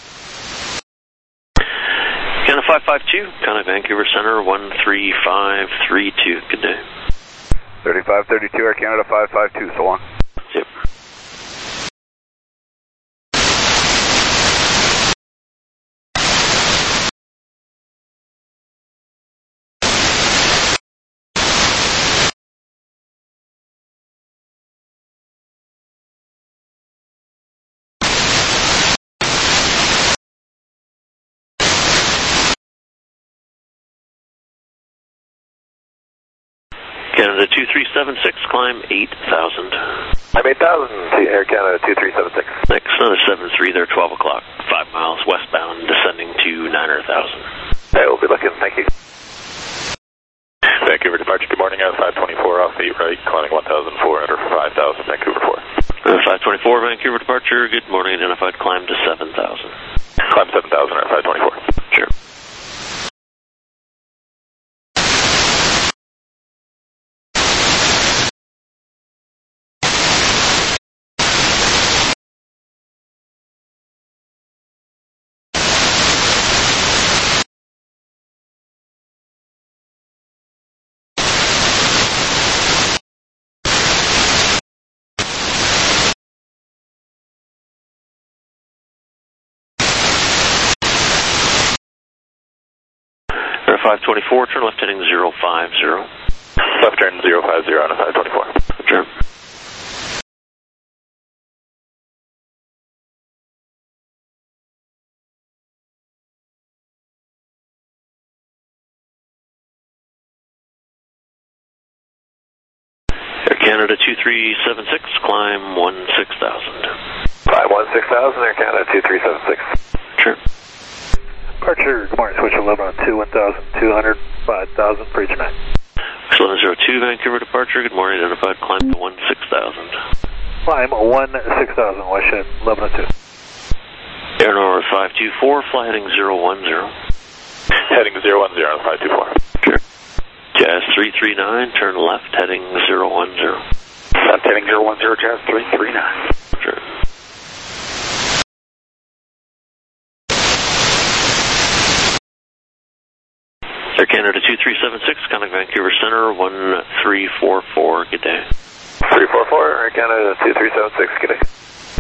Canada five five two, contact Vancouver Center one three five three two, good day. thirty-five thirty-two, Air Canada five five two, so long. Yep. Canada two three seven six, climb eight thousand. I'm eight thousand, Air Canada two three seven six. Next, another seven three there, twelve o'clock, five miles westbound, descending to nine thousand. Hey, we'll be looking, thank you. Vancouver departure, good morning, uh, five twenty-four off eight right, climbing one thousand four hundred for five thousand, Vancouver four. Uh, five twenty-four, Vancouver departure, good morning, identified, climb to seven thousand. Climb seven thousand at five twenty-four. Sure. five twenty-four, turn left heading zero five zero. Left turn zero five zero on a five twenty-four. Sure. Canada two three seven six, climb one six thousand. Climb one six thousand, Air Canada two three seven six. Sure. Departure, good morning, switch eleven oh two, one thousand two hundred, five thousand, Bridge nine. eleven oh two, Vancouver departure, good morning, identified, climb to one six thousand. Climb one six thousand, Westjet eleven oh two. Air North five two four, fly heading zero one zero. Heading zero one zero, five two four. Sure. Jazz three three nine, turn left, heading zero one zero. Left heading zero one zero, Jazz three three nine. Sure. Air Canada two three seven six, contact Vancouver Center, one three four four, good day. three four four, Air Canada two three seven six, good day.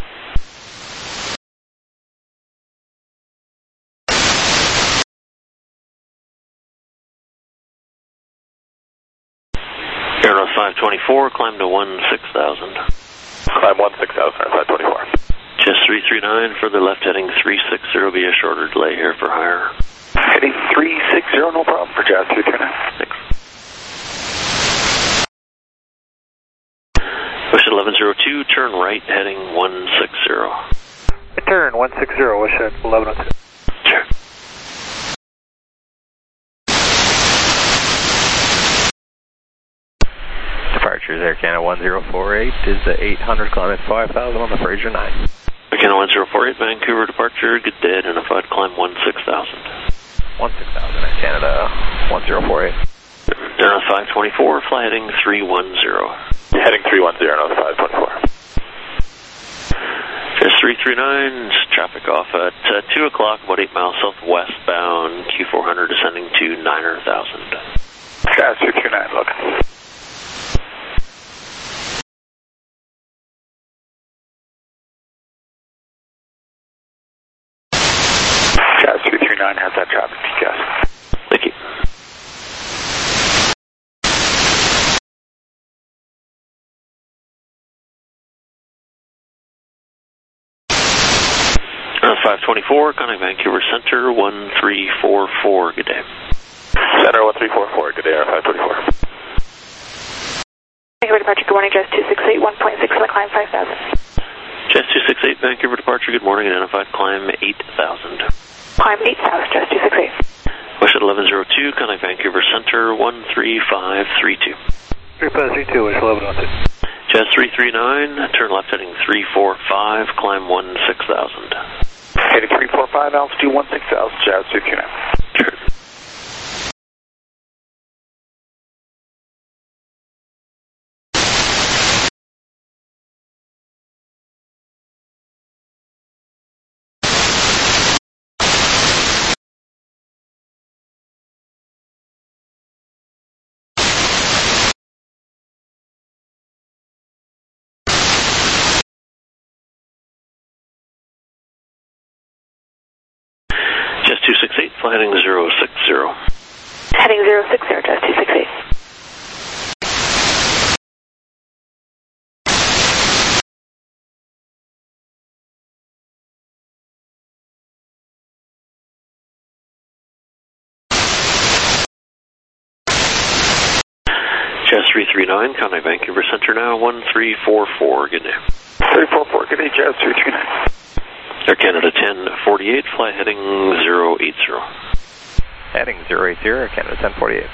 Air North five twenty-four, climb to one six thousand. Climb one six thousand, Air five twenty-four. Jazz three three nine, further left heading three six zero, be a shorter delay here for higher. Heading three six zero, no problem for Jazz three three nine. Thanks. Westjet eleven oh two, turn right, heading one six zero. Turn one six zero, Westjet eleven oh two. Sure. Departures Air Canada one zero four eight is the eight hundred, climb at five thousand on the Fraser nine. Air Canada one zero four eight, Vancouver departure, good day, identified, climb one six thousand. one six thousand Air Canada one zero four eight. Air North five twenty-four, fly heading three one zero. Heading three one zero, North five twenty-four. Jazz three three nine, traffic off at uh, two o'clock, about eight miles southwestbound, Q four hundred descending to nine thousand. Jazz three three nine, look. Jazz three three nine has that traffic, Jazz. Thank you. five twenty-four, contact Vancouver Center, one three four four, good day. Center one three four four, good day, five twenty-four. Vancouver departure, good morning, Jazz two six eight, one point six on the climb, five thousand. Jazz two six eight, Vancouver departure, good morning, identified, climb eight thousand. Climb eight thousand, Jazz two six eight. Westjet eleven oh two, contact Vancouver Center, one three five three two. three five three two, Westjet eleven oh two. Jazz three three nine, turn left heading three four five, climb one six thousand. Heading three four five, altitude one six thousand, Jazz three three nine. Sure. Jazz two six eight, fly heading zero six zero. Heading zero six zero, Jazz two six eight. Jazz three three nine, contact Vancouver Center now, one three four four, good day. three four four, good day, Jazz three three nine. Air Canada ten forty-eight, fly heading zero eight zero. Heading zero eight zero, Air Canada ten forty-eight.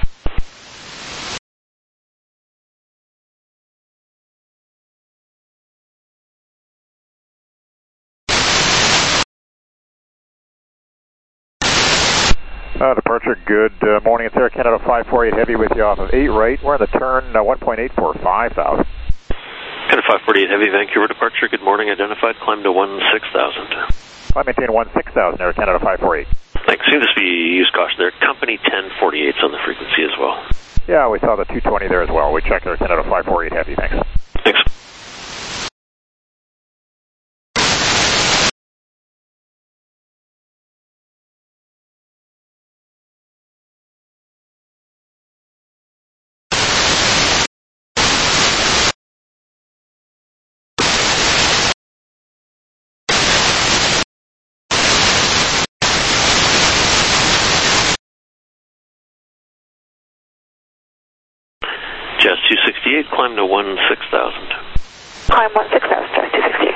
Uh, departure, good uh, morning. It's Air Canada five four eight Heavy with you off of eight right. We're on the turn uh, one point eight four, five thousand. Canada five forty-eight Heavy, Vancouver departure, good morning, identified, climb to one six thousand. I maintain one six thousand, Air Canada five four eight. Thanks, seems to be use caution there. Company ten forty-eight's on the frequency as well. Yeah, we saw the two twenty there as well. We checked Air Canada five four eight Heavy, thanks. Thanks. Jazz two sixty-eight, forty-eight, climb to one six thousand. Climb one six thousand, Jazz two sixty-eight.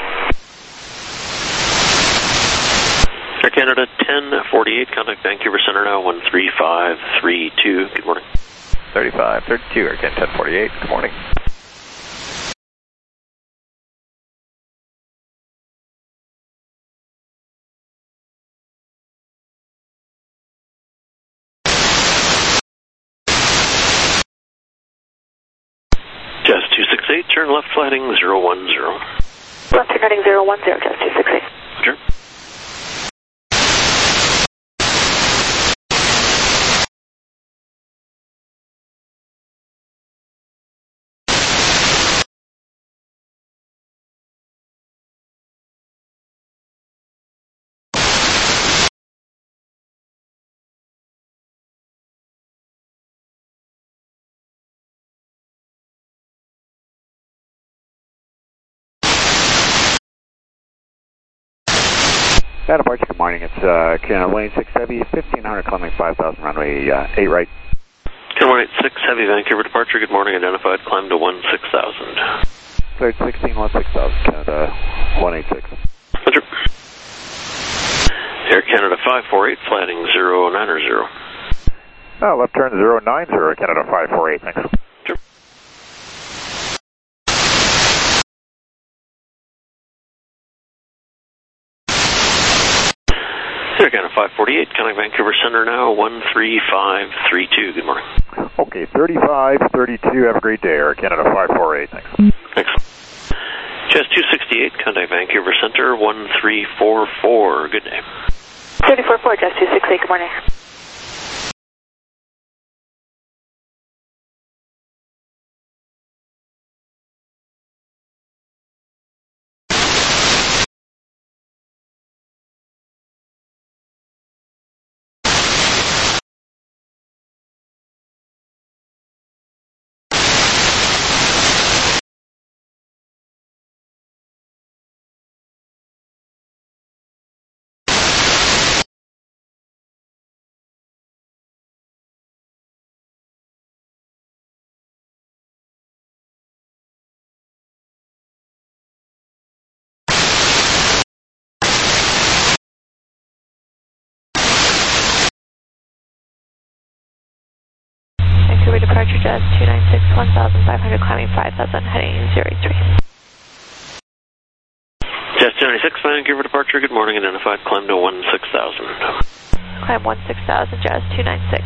Air Canada ten forty-eight, contact Vancouver Center now, one three five three two. Good morning. thirty-five thirty-two, Air Canada ten forty-eight. Good morning. Jazz two sixty-eight, turn left flat heading zero one zero. Left turn heading zero one zero, Jazz two sixty-eight. Roger. Data departure, good morning. It's uh, Canada one eighty-six Heavy, fifteen hundred climbing five thousand, runway uh, eight right. Canada one eighty-six Heavy, Vancouver departure, good morning, identified, climb to one six thousand. Third sixteen, one six thousand, Canada one eighty-six. Roger. Air Canada five forty-eight, flat heading zero nine zero. Uh, left turn zero nine zero, Canada five forty-eight, thanks. Sure. Air Canada five forty-eight, contact Vancouver Center now, one three five three two. Good morning. Okay, thirty-five thirty-two, have a great day, Air Canada five forty-eight, thanks. Thanks. Jazz two sixty-eight, contact Vancouver Center, one three four four. Good day. three four four, Jazz two sixty-eight, good morning. Vancouver departure, Jazz two ninety-six, one thousand five hundred, climbing five thousand, heading zero eight three. Jazz two ninety-six, Vancouver departure, good morning, identified, climb to one six thousand. Climb one six thousand, Jazz two ninety-six.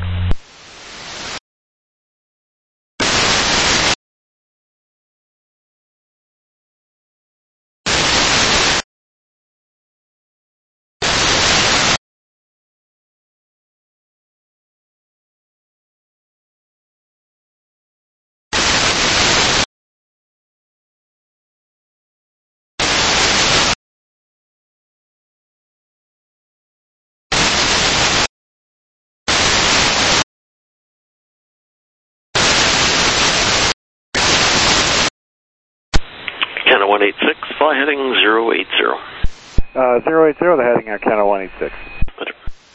Canada one eighty-six, fly heading zero eight zero. Uh, zero eight zero, the heading Air Canada one eighty-six. Roger.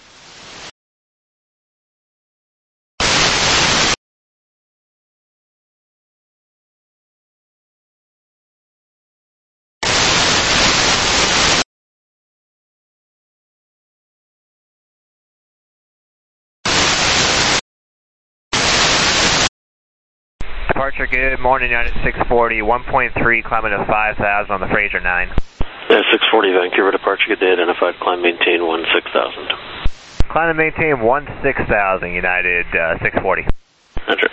Departure, good morning, United six forty, one point three, climbing to five thousand on the Fraser nine. Yeah, six forty, Vancouver departure, good day, identified, climb, maintain one six thousand. Climb and maintain one six thousand, United uh, six forty. Roger.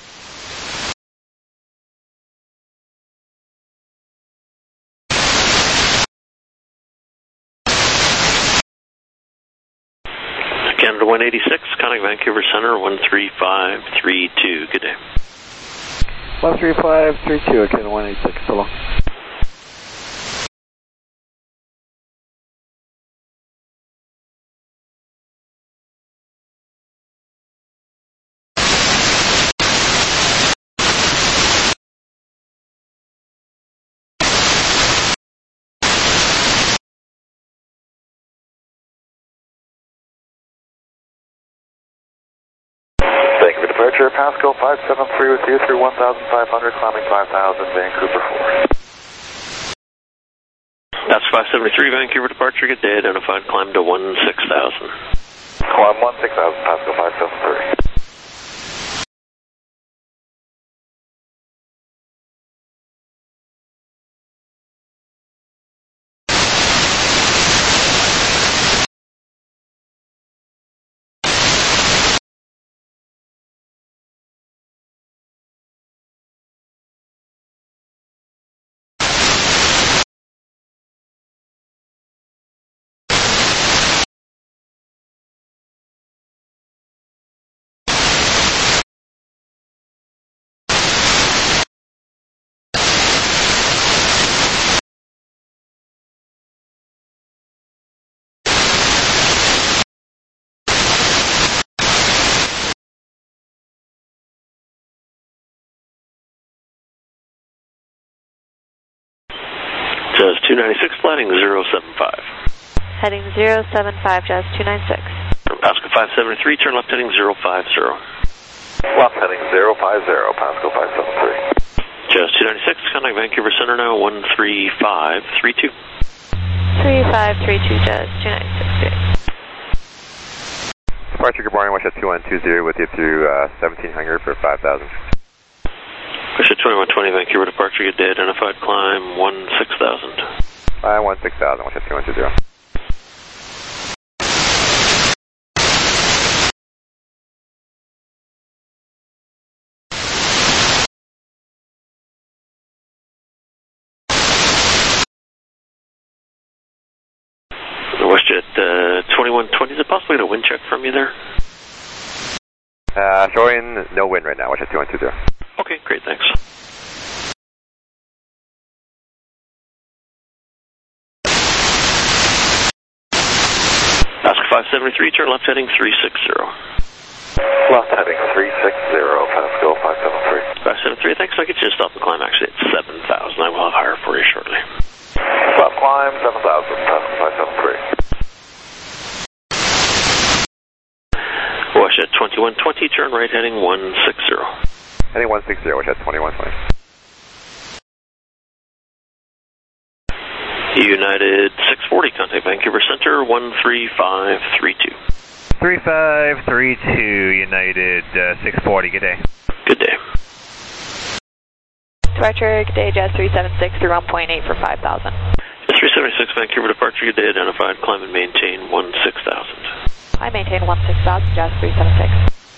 Canada one eighty-six, contact Vancouver Center, one three five three two. Good day. one three five three two, Canada one eighty-six, so long. Departure Pascal five seven three with you through one thousand five hundred, climbing five thousand, Vancouver four. That's five seventy-three, Vancouver departure, good day, identified, climb to one six thousand. Climb one six thousand, Pascal five seven three. Jazz two ninety-six, flighting zero seven five. Heading zero seven five, Jazz two ninety-six. Pascal five seventy-three, turn left heading zero five zero. Left heading zero five zero, Pascal five seven three. Jazz two ninety-six, contact Vancouver Center now, one three five three two. three five three two, Jazz two ninety-six. Departure, good morning, WestJet two one two zero with you through uh, seventeen hundred for five thousand. WestJet twenty-one twenty, Vancouver departure, good day, identified, climb one six thousand. Uh, one six thousand, WestJet two one two zero. WestJet uh, twenty-one twenty, is it possible to get a wind check from you there? Uh, showing no wind right now, WestJet two one two zero. Okay, great, thanks. Pascal five seventy-three, turn left heading three six zero. Left heading three six zero, Pascal five seven three. five seven three, thanks, I get you to stop the climb actually at seven thousand, I will have higher for you shortly. Stop climb seven thousand, Pascal five seven three. WestJet twenty-one twenty, turn right heading one six zero. Heading one six zero, WestJet twenty-one twenty. United six forty, contact Vancouver Center, one three five three two. three five three two, United uh, six forty, good day. Good day. Departure, good day, Jazz three seven six through one point eight for five thousand. Jazz three seventy-six, Vancouver departure, good day, identified, climb and maintain one six thousand. I maintain one six thousand, Jazz three seven six.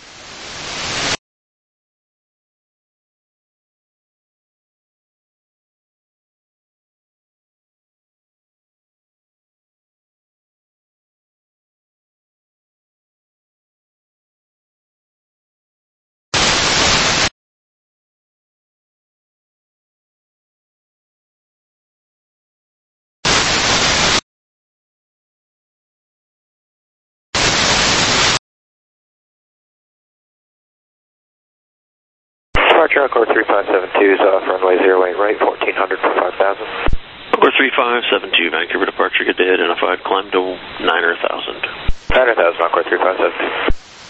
Departure Encore three five seven two is off runway zero eight right, fourteen hundred for five thousand. Encore three five seven two, Vancouver departure, good day, identified, climb to nine thousand. nine thousand, Encore three five seven two.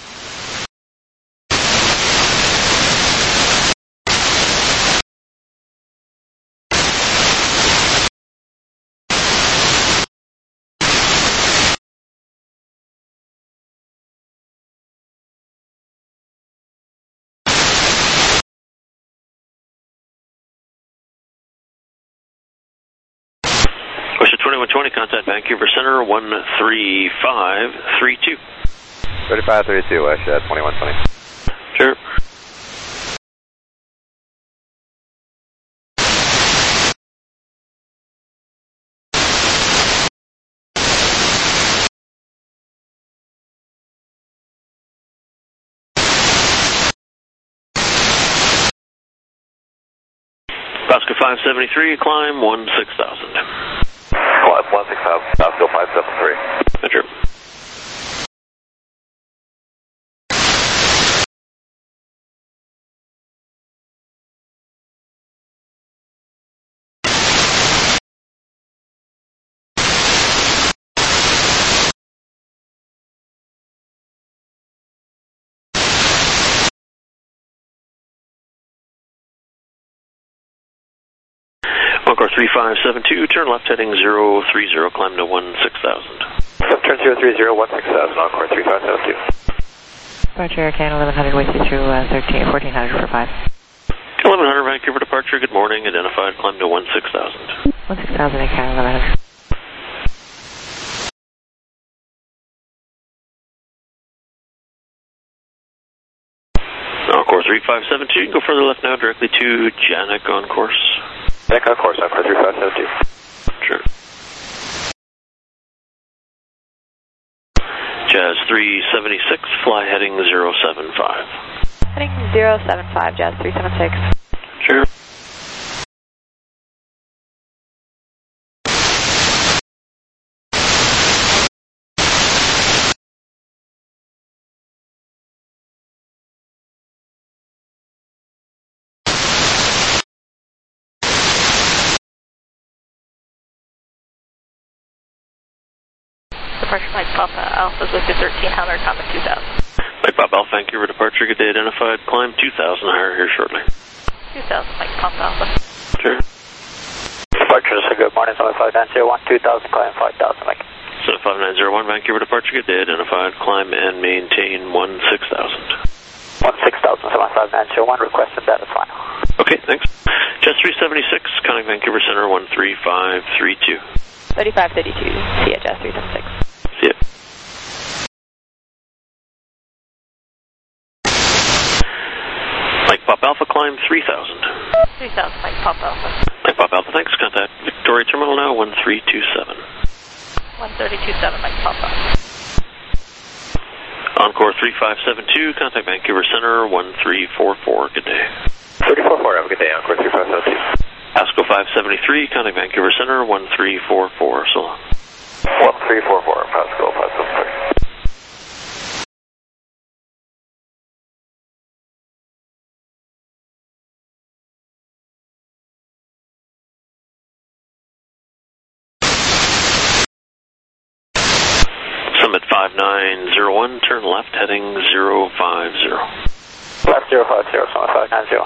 WestJet twenty-one twenty, contact Vancouver Center, one three five three two. thirty-five thirty-two, WestJet twenty-one twenty. Sure. Pascal five seventy-three, climb one six thousand. Climb one six thousand, Pascal five seven three. Roger. Encore three five seven two, turn left heading zero three zero, climb to one six thousand. Yep, turn zero three zero, one six thousand, Encore three five seven two. Departure Air Canada eleven hundred, way through uh, thirteen, fourteen hundred for five. eleven hundred, Vancouver departure, good morning, identified, climb to one six thousand. one six thousand, Air Canada eleven hundred. Encore three five seven two, you can go further left now, directly to Janek on course. Janek on course, Encore three five seven two. Sure. Jazz three seventy-six, fly heading zero seven five. Heading zero seven five, Jazz three seventy-six. Sure. Departure Mike Papa Alpha with you thirteen hundred, coming two thousand. Mike Papa Alpha, Vancouver departure, good day, identified, climb two thousand, higher here shortly. two thousand, Mike Papa Alpha. Sure. Departure, so good morning, seven five nine zero one, two thousand, climb five thousand, Mike. seven five nine zero one, Vancouver departure, good day, identified, climb and maintain one six thousand. one six thousand, seven five nine zero one, requested that is final. Okay, thanks. Jazz three seventy-six, counting Vancouver Center, one three five three two. thirty-five thirty-two, see ya, Jazz three seventy-six. See ya. Mike Pop Alpha, climb three thousand. three thousand, Mike Pop Alpha. Mike Pop Alpha, thanks. Contact Victoria Terminal now, one three two seven. one thirty two seven, Mike Pop Alpha. Encore three five seven two, contact Vancouver Center, one three four four, good day. three four four, have a good day, Encore three five seven two. ASCO five seventy-three, contact Vancouver Center, one three four four, so long. one three four four, Pascal five seventy-three. Summit five nine zero one, turn left heading zero five zero. Left zero five zero, Summit five nine zero.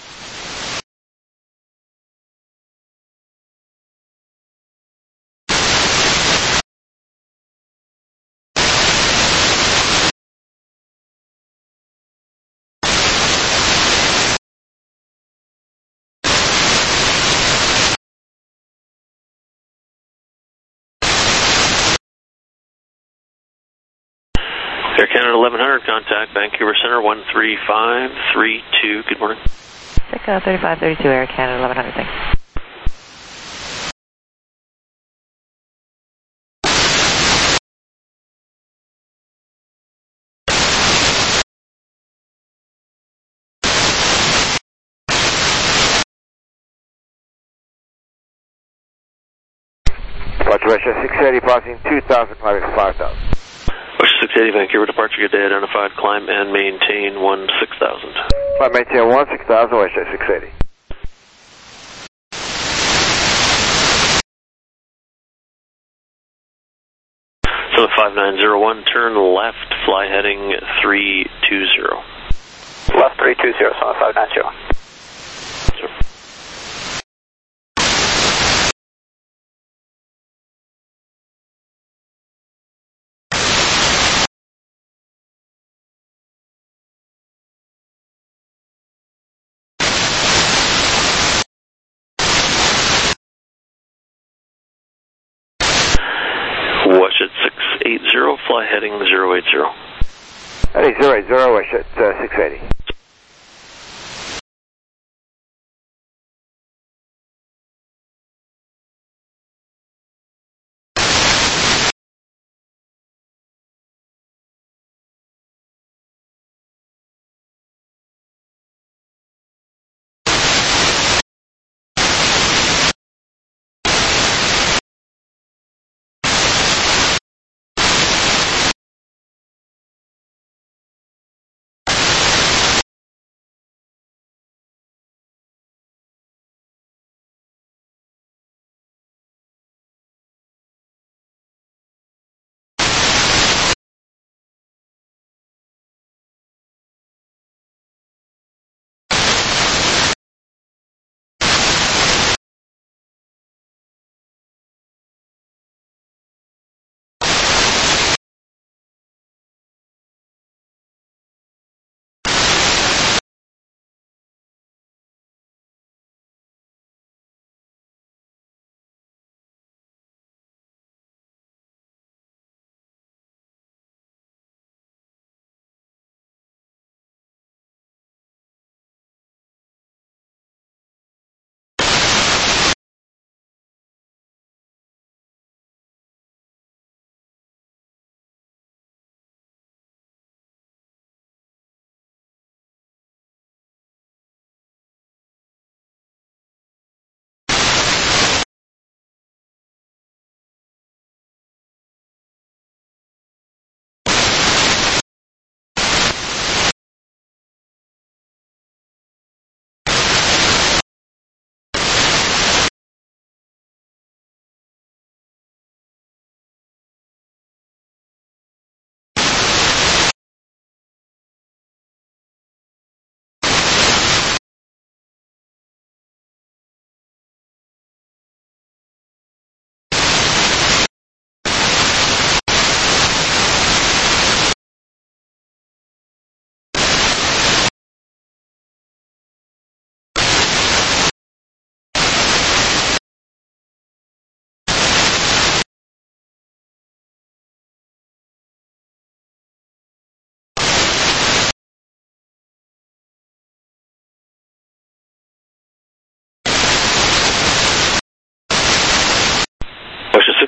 Air Canada eleven hundred, contact Vancouver Center, one three five three two, good morning. Check thirty-five thirty-two, Air Canada eleven hundred, thanks. Departure Russia six eighty, passing two thousand, climbing five thousand. Russia six eighty, Vancouver departure, good day, identified, climb and maintain one six thousand. Climb maintain one six thousand, Russia six eighty. Summit five nine zero one, turn left, fly heading three two zero. Left three two zero, Summit five nine zero. Sure. Watch at six eighty, fly heading zero eight zero. Heading zero eight zero, watch at uh, six eighty.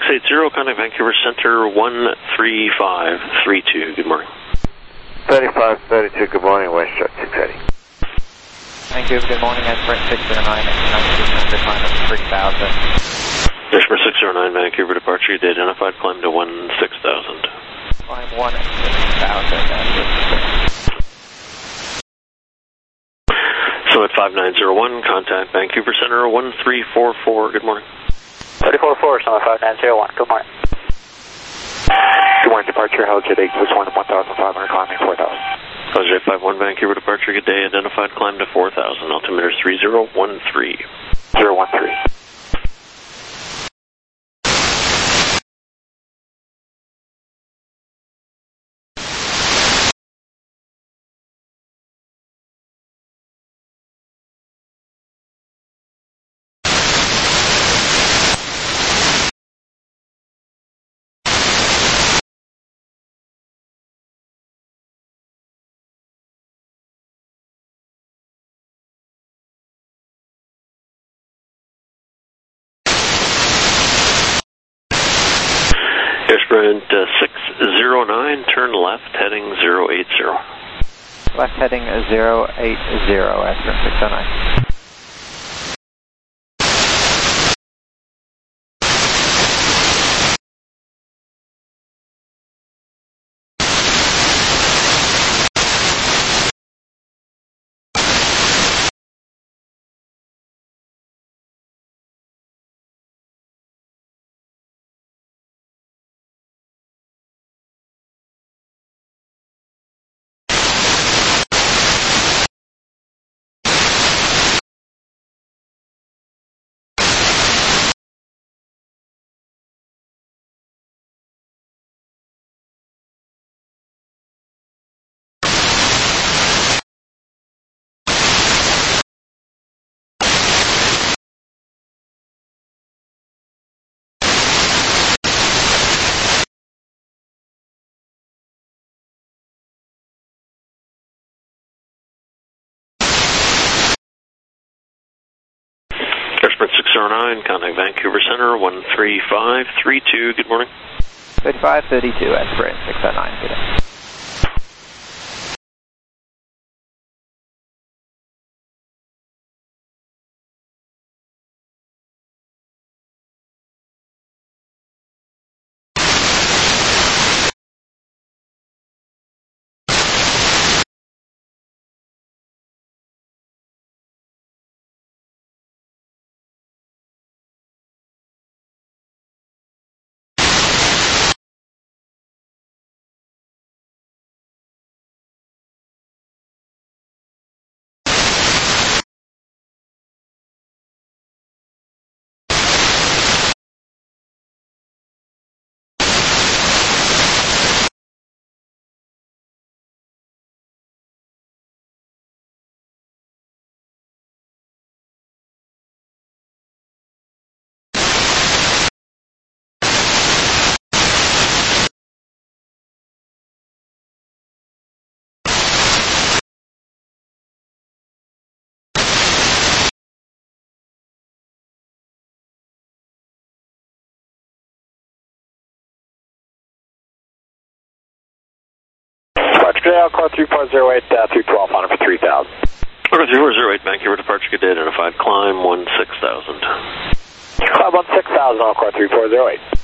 eight zero, contact Vancouver Center one three five three two. Good morning. thirty-five thirty-two, good morning, WestJet six eighty. Vancouver, good morning, Sprint six zero nine, ninety-two hundred, climb to three thousand. Sprint six zero nine, Vancouver departure, you identified, climb to one six thousand. Climb one six thousand. Summit five nine zero one, contact Vancouver Center one three four four, good morning. three four four, Summit five nine zero one, good morning. Good morning, departure, Helljet eight six one, one thousand five hundred, climbing four thousand. Helljet eight five one, Vancouver departure, good day, identified, climb to four thousand, altimeter three zero one three. zero one three. Sprint uh, six zero nine, turn left, heading zero eight zero. Left heading zero eight zero, Sprint six zero nine. Sprint six zero nine, contact Vancouver Center one three five three two, good morning. thirty-five thirty-two, Sprint six zero nine, good day. Today, I'll call three four zero eight, uh, three twelve on it for three thousand. Okay, three four zero eight, Vancouver departure, good day, identified, climb one six thousand. Climb one six thousand, I'll call three four zero eight.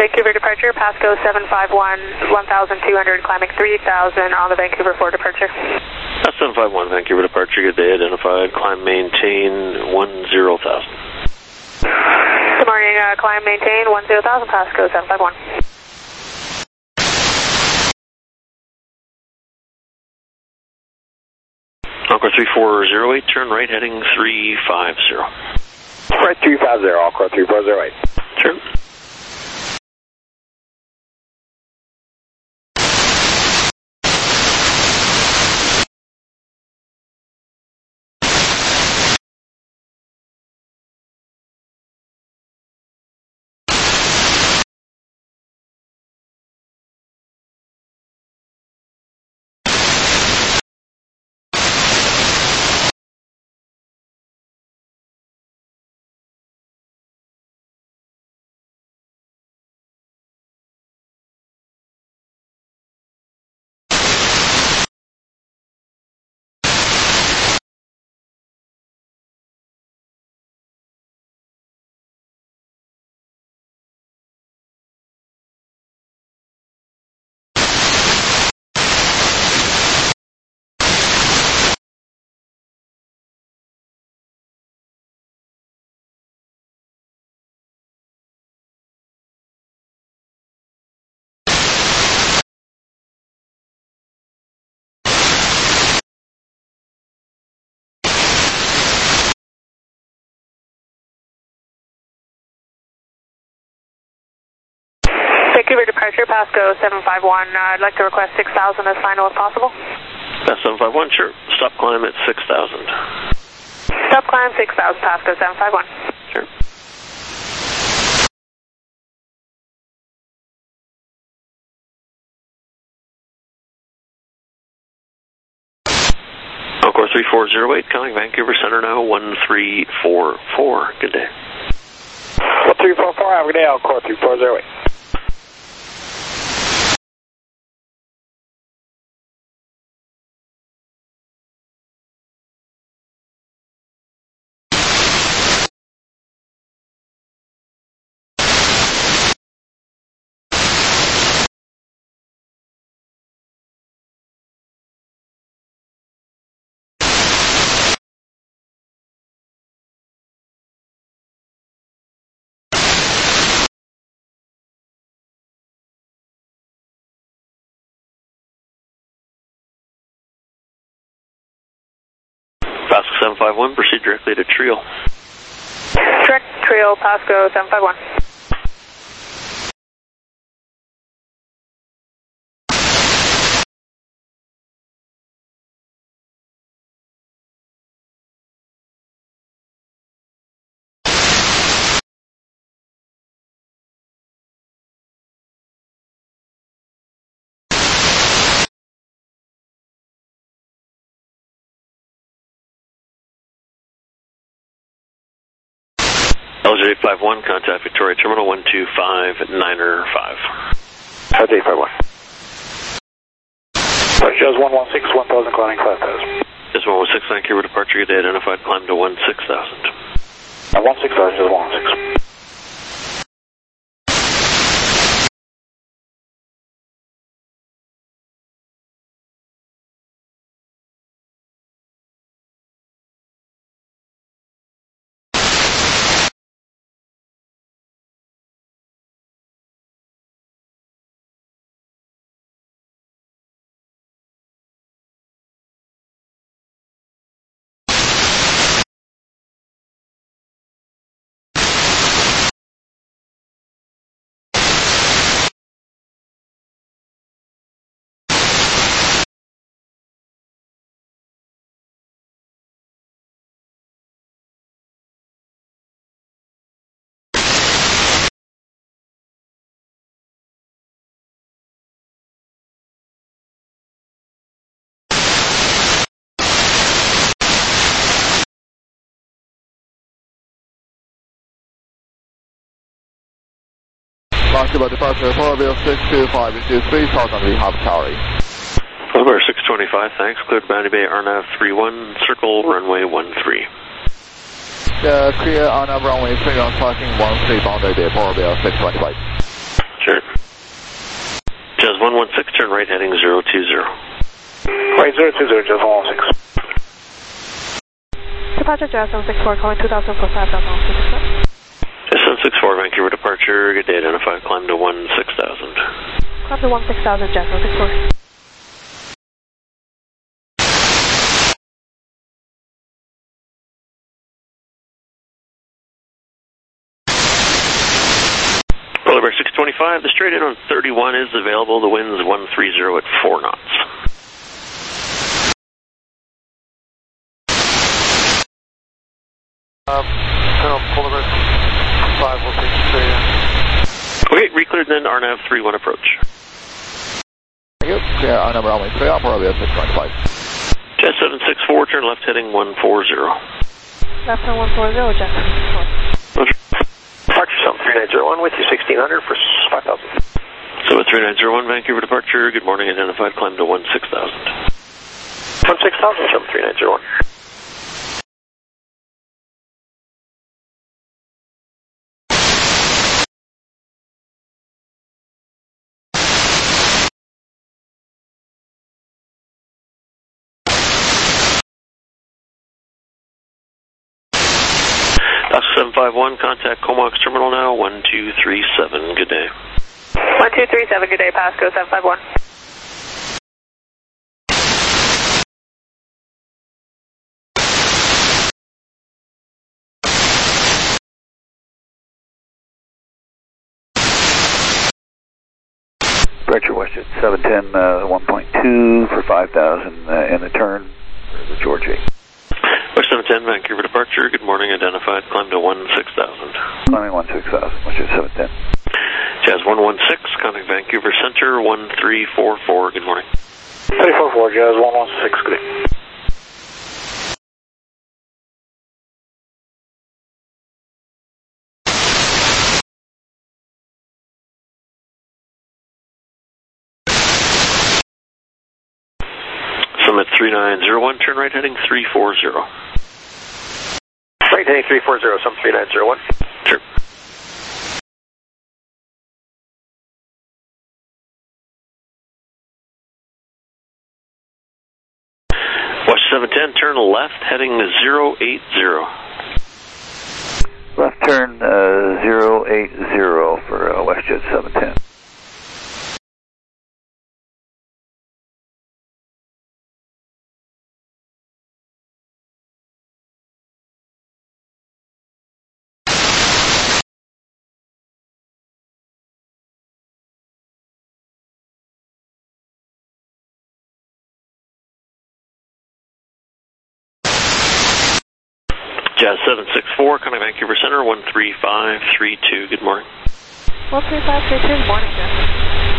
Vancouver departure, Pasco seven five one, one thousand two hundred, climbing three thousand on the Vancouver four departure. seven five one, Vancouver departure, good day, identified, climb maintain one zero thousand. Good morning, uh, climb maintain one zero thousand, Pasco seven five one. Encore three four zero eight, turn right heading three five zero. Right three five zero, Encore three four zero eight. Turn. Vancouver departure, Pasco seven five one. Uh, I'd like to request six thousand as final as possible. That's seven five one, sure. Stop climb at six thousand. Stop climb six thousand, Pasco seven five one. Sure. Encore three four zero eight, calling Vancouver Center now, one three four four. Good day. one three four four, have a good day, Encore three four zero eight. Pasco seven five one, proceed directly to Trio. Direct Trio, Pasco seven five one. L J eight five one, contact Victoria Terminal one two five niner five. L J eight five one. Shows one one six, one thousand, climbing five thousand. Is one one six, Vancouver departure, good day, identified, climb to one six thousand. Uh, one six thousand is one one six. Basketball departure, Porterville six two five, issue three thousand, we have Charlie. Porterville six twenty-five, thanks, cleared Bounty Bay, R N A V three one, circle runway one three. Uh, clear R N A V runway three one, parking one three, Bounty Bay, Porterville six twenty-five. one one six, turn right heading zero two zero. Right, zero two zero, Jazz one one six. Departure Jazz seven six four, calling two thousand for five thousand. Jazz seven six four, Vancouver departure, good day, identified, climb to one six thousand. Climb to one six thousand, Jazz seven six four. Polar Bear six twenty-five, the straight in on thirty-one is available, the wind's one three zero at four knots. Um, Polar Bear five, we'll take the straight in. Okay, recleared then, R N A V three one approach. Thank you. Clear our number only three, Polar Bear six twenty-five. Jazz seven six four, turn left heading one four zero. Left turn one four zero, Jazz seven six four. Departure seven three nine zero one with you, sixteen hundred for five thousand. So at three nine zero one, Vancouver departure, good morning, identified, climb to one six thousand. one six thousand, seven three nine zero one. seven five one, contact Comox Terminal now, one two three seven, good day. one two three seven, good day, Pasco seven five one. Departure WestJet seven ten, uh, one point two for five thousand uh, in the turn for the Georgie. West seven ten, Vancouver departure, good morning, identified, climb to one six thousand. Climbing one six thousand, WestJet seven ten. Jazz one one six, contact Vancouver Center, one three four four, good morning. three four four, Jazz one one six, good day. Summit three nine zero one, turn right heading three four zero. Right heading three four zero, some three nine zero one. Sure. Watch seven ten, turn left heading zero eight zero. Left turn uh, zero eight zero for uh, WestJet seven ten. Jazz seven six four, coming Vancouver Center, one three five three two, good morning. one three five three two, good morning, Jazz.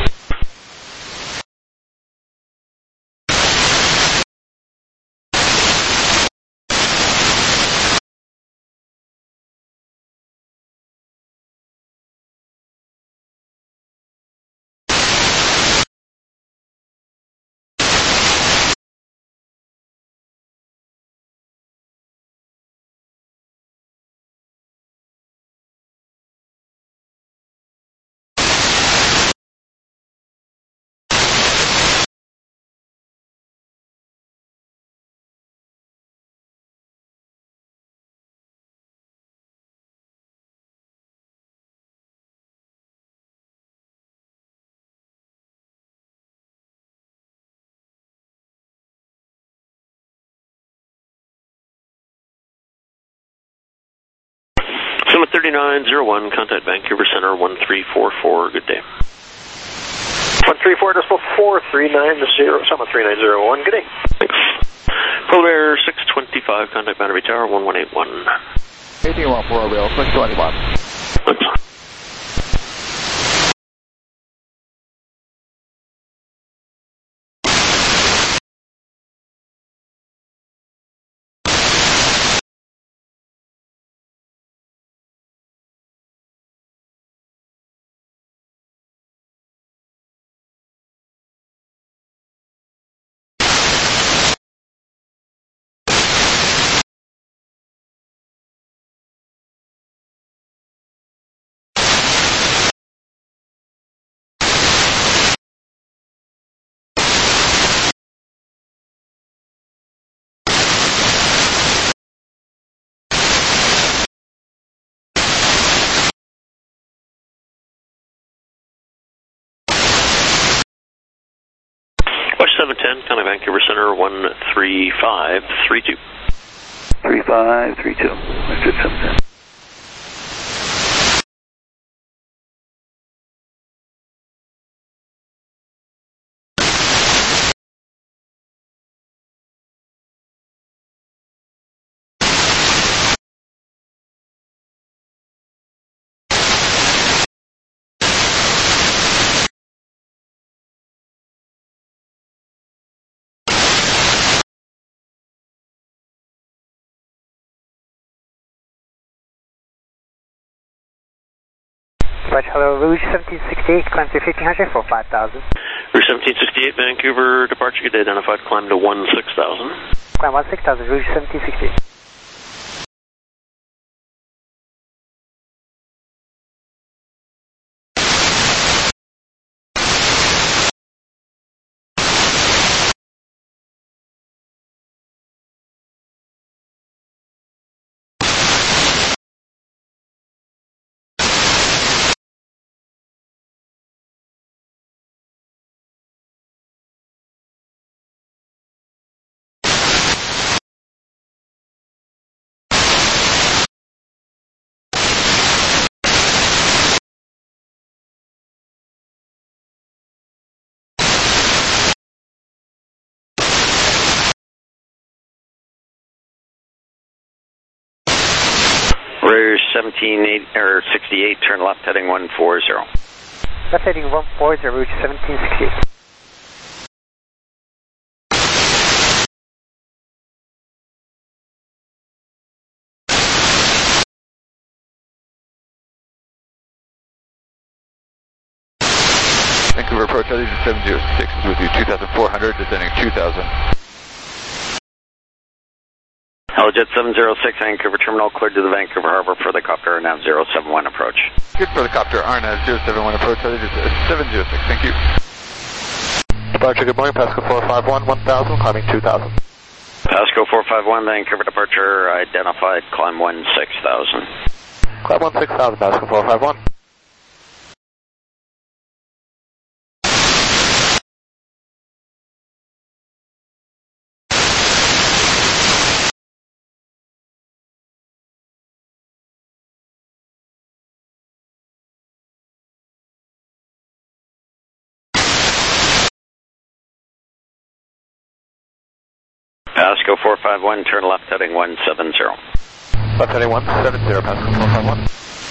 Summit thirty-nine zero one, contact Vancouver Center, one three four four, good day. one three four decimal four three nine zero, Summit three nine zero one, good day. Thanks. Polar Bear six twenty-five, contact Battery Tower, one one eight one. eighteen one four, Bill, six twenty-one. Thanks. seven ten, Contact Vancouver Center, one three five three two. three five three two. That's it, seven ten. Hello, Rouge seventeen sixty-eight, climb to fifteen hundred for five thousand. Rouge seventeen sixty-eight, Vancouver, departure, good day, identified, climb to one six thousand. Climb one six thousand, Rouge seventeen sixty-eight. Rouge seventeen eight, or sixty-eight, turn left heading one four zero. Left heading one four zero, Rouge seventeen sixty-eight. Vancouver approach, altitude seven zero six is with you, two thousand four hundred, descending two thousand. Helijet seven zero six, Vancouver Terminal, cleared to the Vancouver Harbor for the copter, nav zero seven one approach. Good for the copter, R N A V zero seven one approach, altitude seven zero six, thank you. Departure, good morning, Pasco four five one, one thousand, climbing two thousand. Pasco four five one, Vancouver departure, identified, climb one six thousand. Climb one six thousand, Pasco four five one. Pasco four five one, turn left heading one seven zero. Left heading one seven zero, Pasco four five one.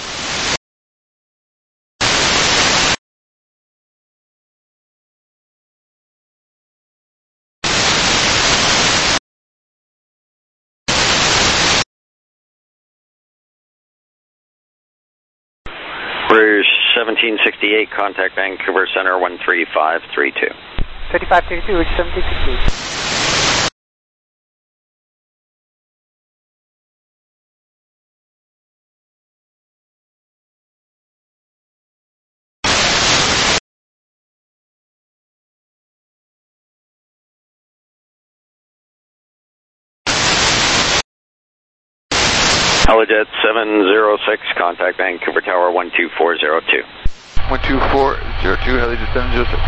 Rouge seventeen sixty-eight, contact Vancouver Center, one three five three two. thirty-five thirty-two, Rouge seventeen sixty-eight. Helijet seven zero six, contact Vancouver Tower one two four zero two. one two four zero two, Helijet seven zero six.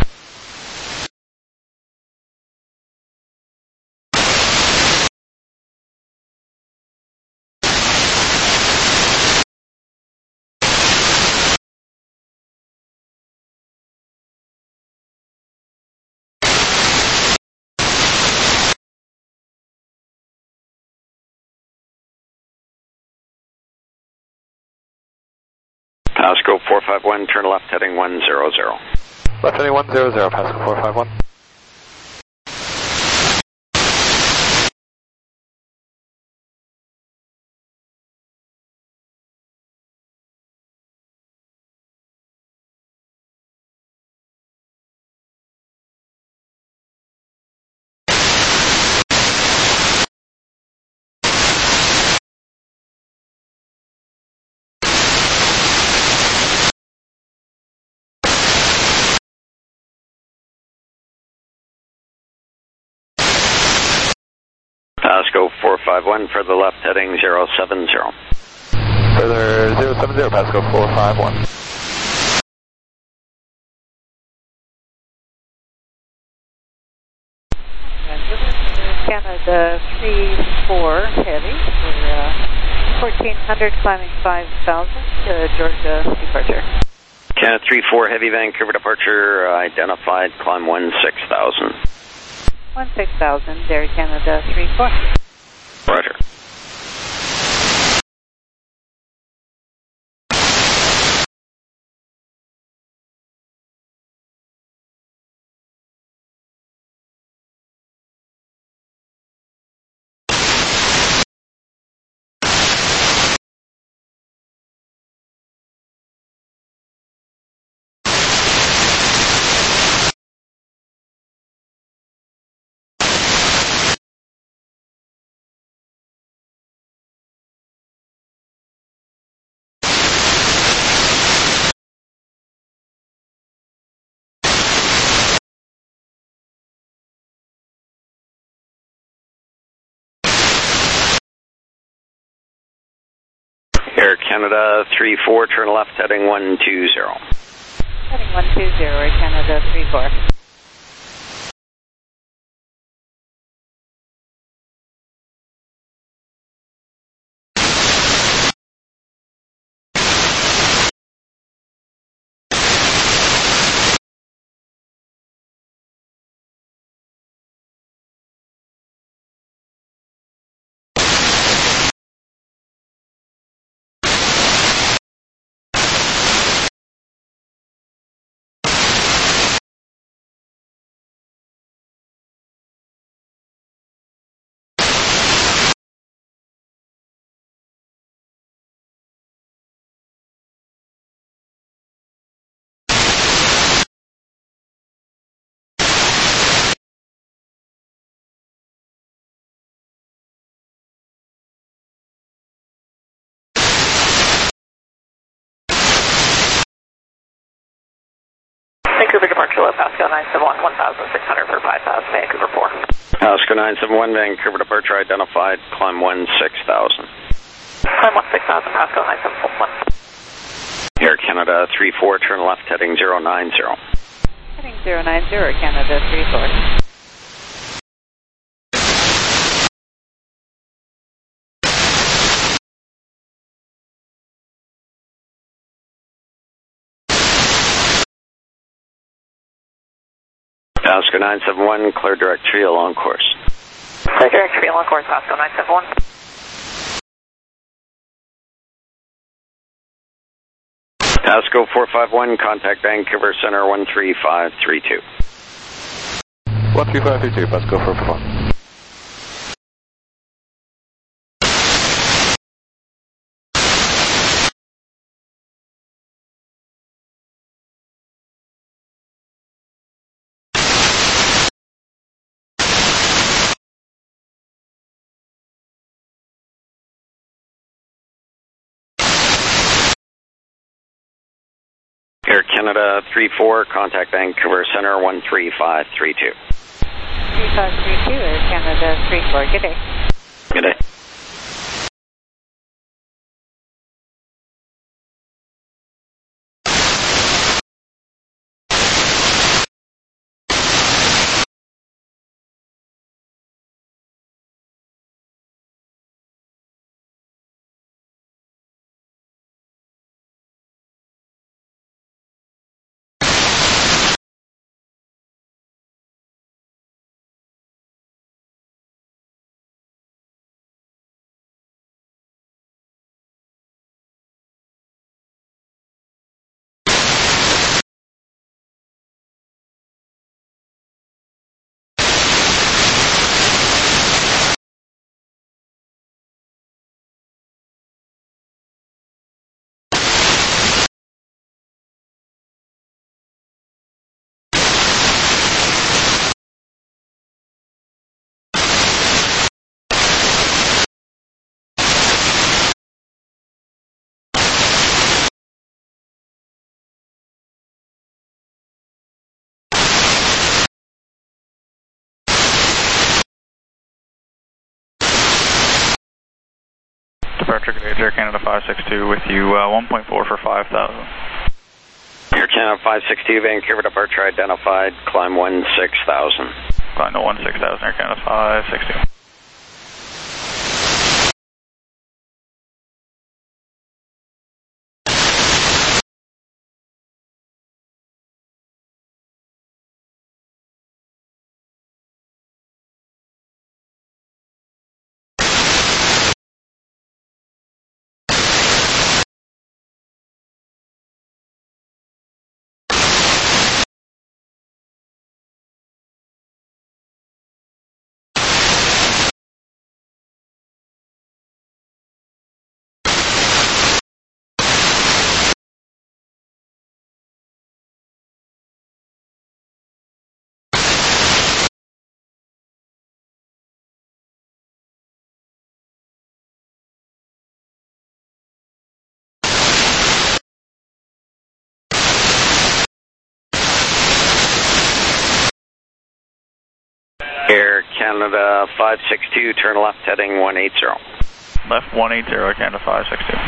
Pasco four five one, turn left heading one zero zero. Left heading one zero zero, Pasco four five one. Pasco four five one, for the left heading zero seven zero. Further zero seven zero, Pasco four five one. Canada three four heavy for uh, fourteen hundred climbing five thousand to Georgia departure. Canada three four heavy Vancouver departure uh, identified, climb one six thousand. one six thousand, Air Canada three four. Roger. Air Canada three four, turn left heading one two zero. Heading one two zero, Air Canada three four. Vancouver departure low, Pasco nine seven one, one thousand six hundred for five thousand, Vancouver four. Pasco nine seven one, Vancouver departure identified, climb one six thousand. Climb one six thousand, Pasco nine seven one. Air Canada three four, turn left heading zero nine zero. Heading zero nine zero, Canada three four. Pasco nine seven one, clear direct tree along course. Clear direct tree along course, Pasco nine seven one. Pasco four five one, contact Vancouver Center one three five three two. one three five three two, Pasco four five one. Air Canada three four, contact Vancouver Center one three five three two. three five three two, Air Canada three four. Good day. Good day. Departure gauge Air Canada five six two with you, uh, one point four for five thousand. Air Canada five six two, Vancouver departure identified, climb one six thousand. Climb to one six thousand, Air Canada five six two. Canada five six two, turn left heading one eight zero. Left one eight zero, Air Canada five six two.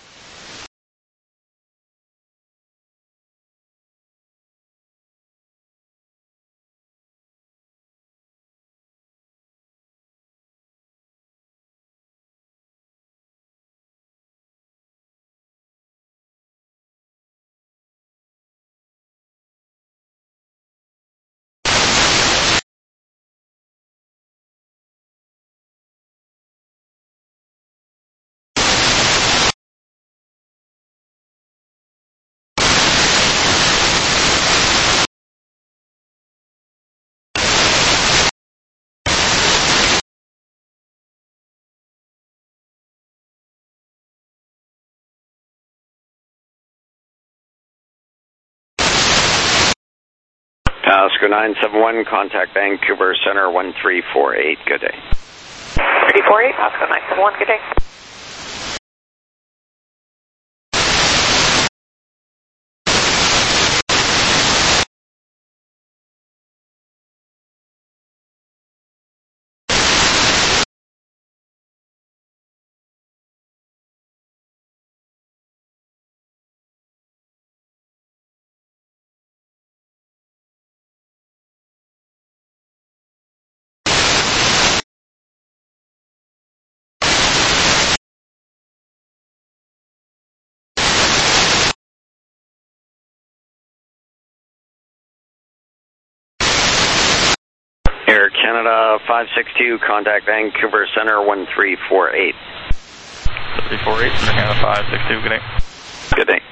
Pasco nine seven one, contact Vancouver Center one three four eight, good day. three four eight, Pasco nine seven one, good day. Air Canada five six two, contact Vancouver Center one three four eight. three four eight, Air Canada five six two, good day. Good day.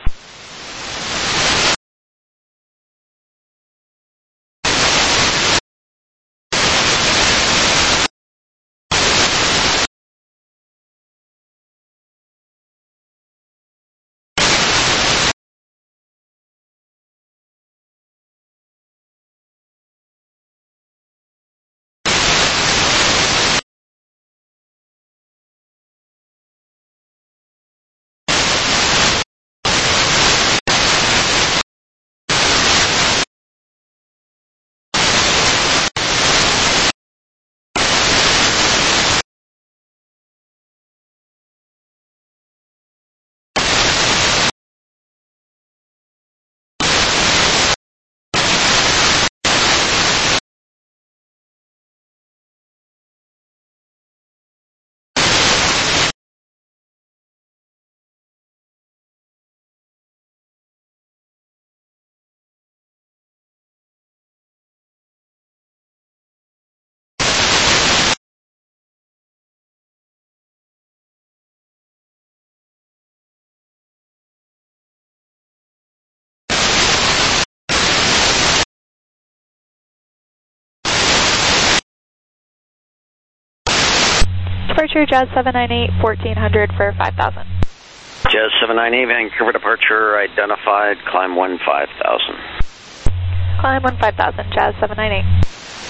Departure Jazz seven nine eight, fourteen hundred for five thousand. Jazz seven nine eight, Vancouver departure identified, climb one five thousand. Climb one five thousand, Jazz seven nine eight.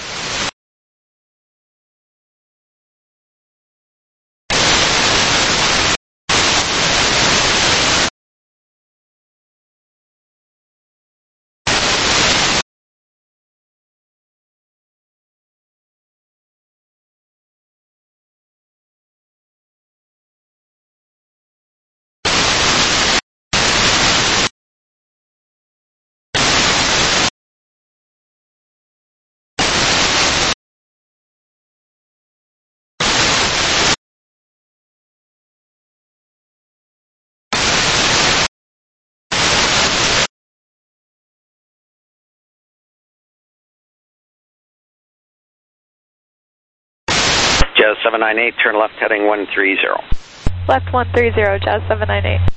Jazz seven nine eight, turn left heading one three zero. Left one three zero, Jazz seven nine eight.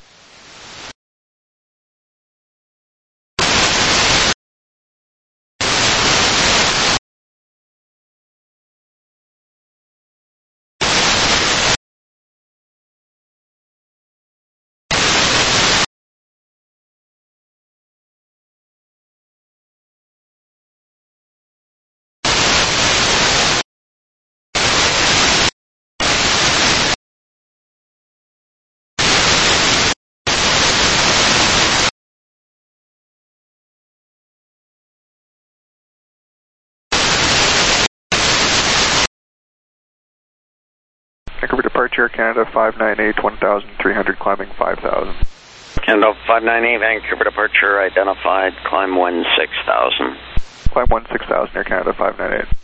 Departure Canada five nine eight, one thousand three hundred, climbing five thousand. Canada five nine eight, Vancouver departure identified, climb one six thousand. Climb one six thousand, Air Canada five nine eight.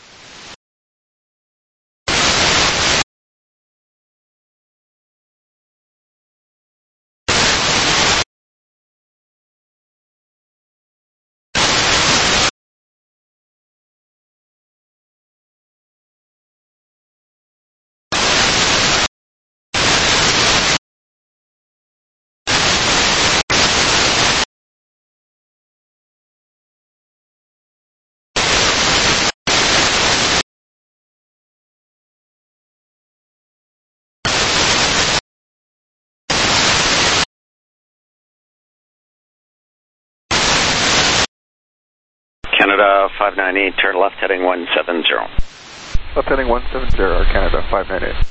Canada five nine eight, turn left heading one seven zero. Left heading one seven zero, Air Canada five nine eight.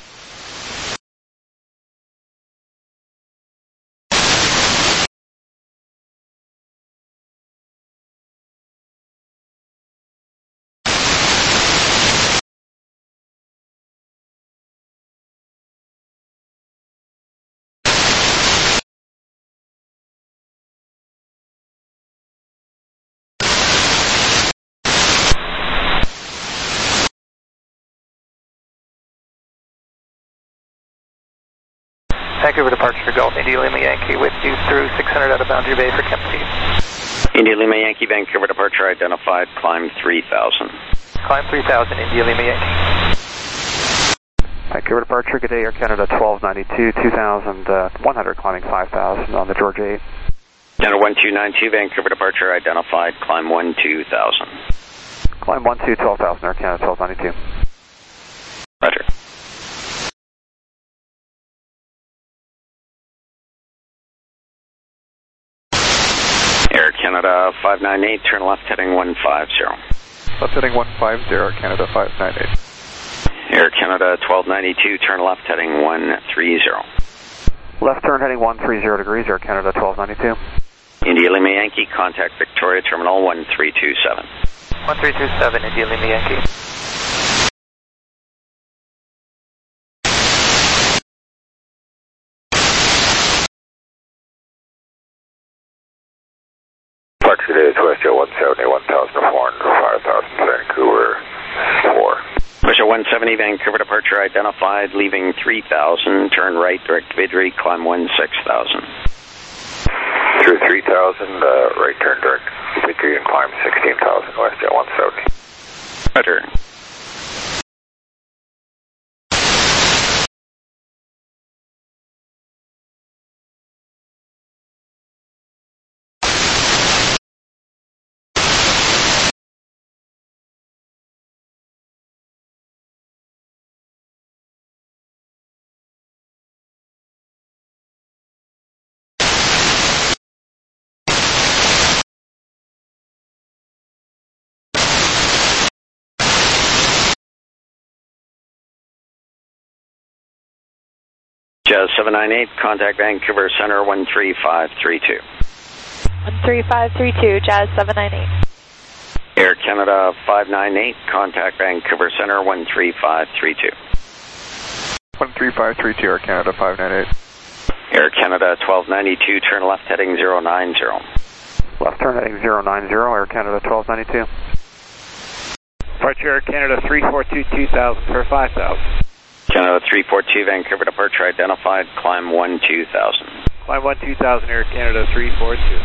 Vancouver departure Golf, India Lima Yankee with you through six hundred out of Boundary Bay for Kemp Speed. India Lima Yankee, Vancouver departure identified, climb three thousand. Climb three thousand, India Lima Yankee. Vancouver departure, good day, Air Canada twelve ninety-two, two thousand one hundred, climbing five thousand on the Georgia eight. Canada one two nine two, Vancouver departure identified, climb one two thousand. Climb one two, twelve thousand, Air Canada twelve ninety-two. Roger. Air Canada five nine eight, turn left heading one five zero. Left heading one five zero, Canada five nine eight. Air Canada twelve ninety-two, turn left heading one three zero. Left turn heading one three zero degrees, Air Canada twelve ninety-two. India Lima Yankee, contact Victoria Terminal one three two seven. one three two seven, India Lima Yankee. Departure today is WestJet one seventy, one thousand four hundred, five thousand, Vancouver four. WestJet one seventy, Vancouver departure identified, leaving three thousand, turn right, direct Vidri, climb one six thousand. Through three thousand, uh, right turn direct Vidri and climb sixteen thousand, WestJet one seventy. Roger. Jazz seven nine eight, contact Vancouver Center one three five three two. one three five three two, Jazz seven nine eight. Air Canada five nine eight, contact Vancouver Center one three five three two. one three five three two, Air Canada five nine eight. Air Canada twelve ninety-two, turn left heading zero nine zero. Left turn heading zero nine zero, Air Canada twelve ninety-two. Departure Air Canada three four two, two thousand for five thousand. Canada three four two, Vancouver departure identified, climb one two thousand. Climb one two thousand, Air Canada three four two.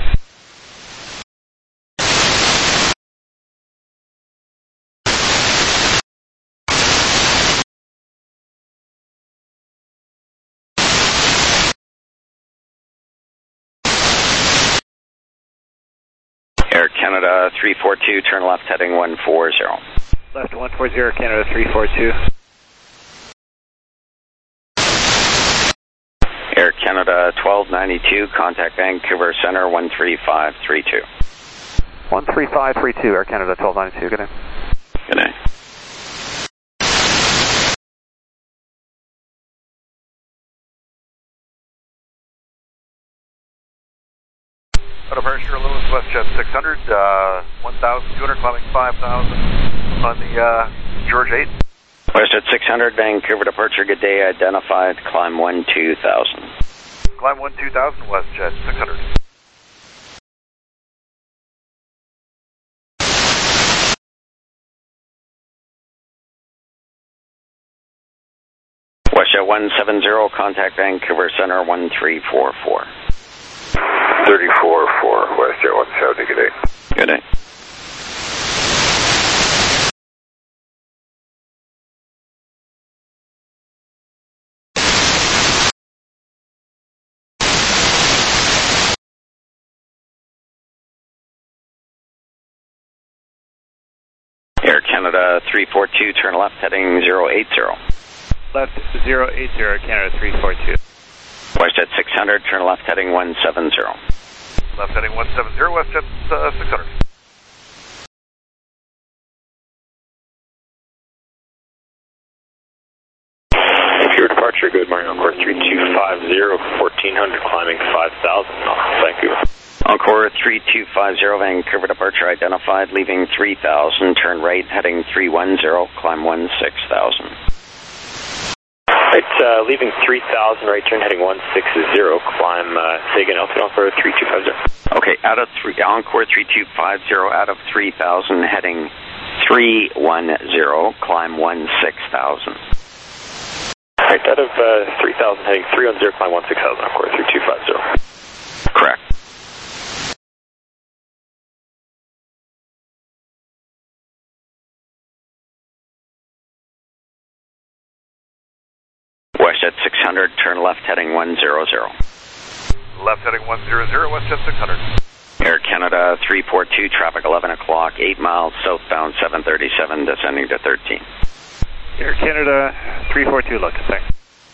Air Canada three four two, turn left heading one four zero. Left one four zero, Canada three four two. Air Canada twelve ninety-two, contact Vancouver Center one three five three two. one three five three two, Air Canada twelve ninety-two, good day. Good day. Departure Lewis WestJet six hundred, uh, one thousand two hundred, climbing five thousand on the uh, Georgia eight. WestJet six hundred, Vancouver departure, good day, identified, climb one two thousand. Climb one two thousand, WestJet six hundred. WestJet one seven zero, contact Vancouver Center one three four four. thirty-four four, WestJet one seventy, good day. Good day. Air Canada three four two, turn left heading zero eight zero. Left zero eight zero, Canada three four two. WestJet six hundred, turn left heading one seven zero. Left heading one seven zero, WestJet uh, six hundred. Vancouver departure, good morning, Encore three two five zero, fourteen hundred, climbing five thousand, Vancouver. Encore three two five zero, Vancouver departure identified, leaving three thousand, turn right, heading three one zero, climb one six thousand. Right, uh, leaving three thousand, right turn, heading one six zero, climb, uh, say again, altitude Encore three two five zero. Okay, out of three, Encore three two five zero, out of three thousand, heading three one zero, climb one six thousand. Right, out of uh, three thousand, heading three one zero, climb one six thousand, Encore three two five zero. Correct. WestJet six hundred, turn left heading one zero zero. Left heading one zero zero, WestJet six hundred. Air Canada three four two, traffic eleven o'clock, eight miles southbound seven thirty-seven, descending to thirteen. Air Canada three four two, look, thanks.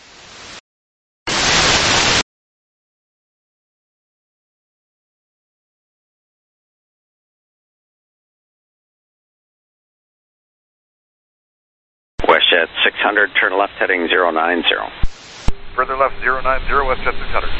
WestJet six hundred, turn left heading zero nine zero. Further left zero nine zero, WestJet six hundred.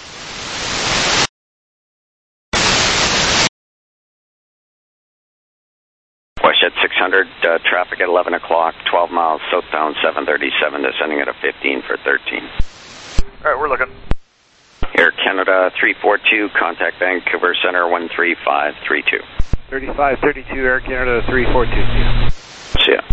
WestJet six hundred, uh, traffic at eleven o'clock, twelve miles southbound seven thirty-seven, descending at a fifteen for thirteen. All right, we're looking. Air Canada three four two, contact Vancouver Center one three five three two. thirty-five thirty-two, Air Canada three four two. See ya.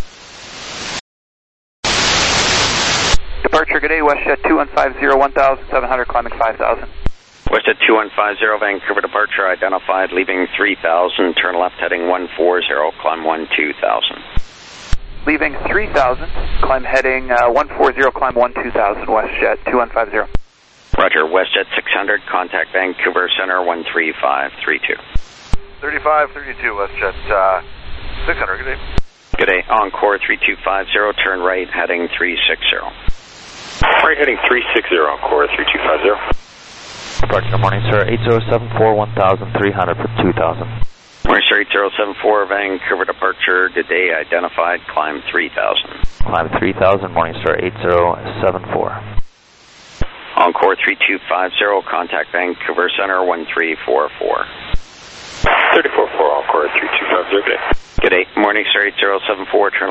Departure, good day, WestJet two one five zero, one thousand seven hundred, climbing five thousand. WestJet two one five zero, Vancouver departure identified, leaving three thousand, turn left heading one four zero, climb one two thousand. Leaving three thousand, climb heading uh, one four zero, climb one two thousand, WestJet two one five zero. Roger, WestJet six hundred, contact Vancouver Center one three five three two. thirty-five thirty-two, WestJet uh, six hundred, good day. Good day, Encore three two five zero, turn right heading three six zero. Right heading three six zero, Encore three two five zero. Departure, good morning, sir. eight zero seven four, one thousand three hundred for two thousand. Morning, sir. eight zero seven four, Vancouver departure. Good day, identified. Climb three thousand. Climb three thousand, morning, sir. eight zero seven four. Encore three two five zero, contact Vancouver Center one three four four. thirty-four four, Encore three two five zero, good day. Good day. Morning, sir. eight zero seven four, turn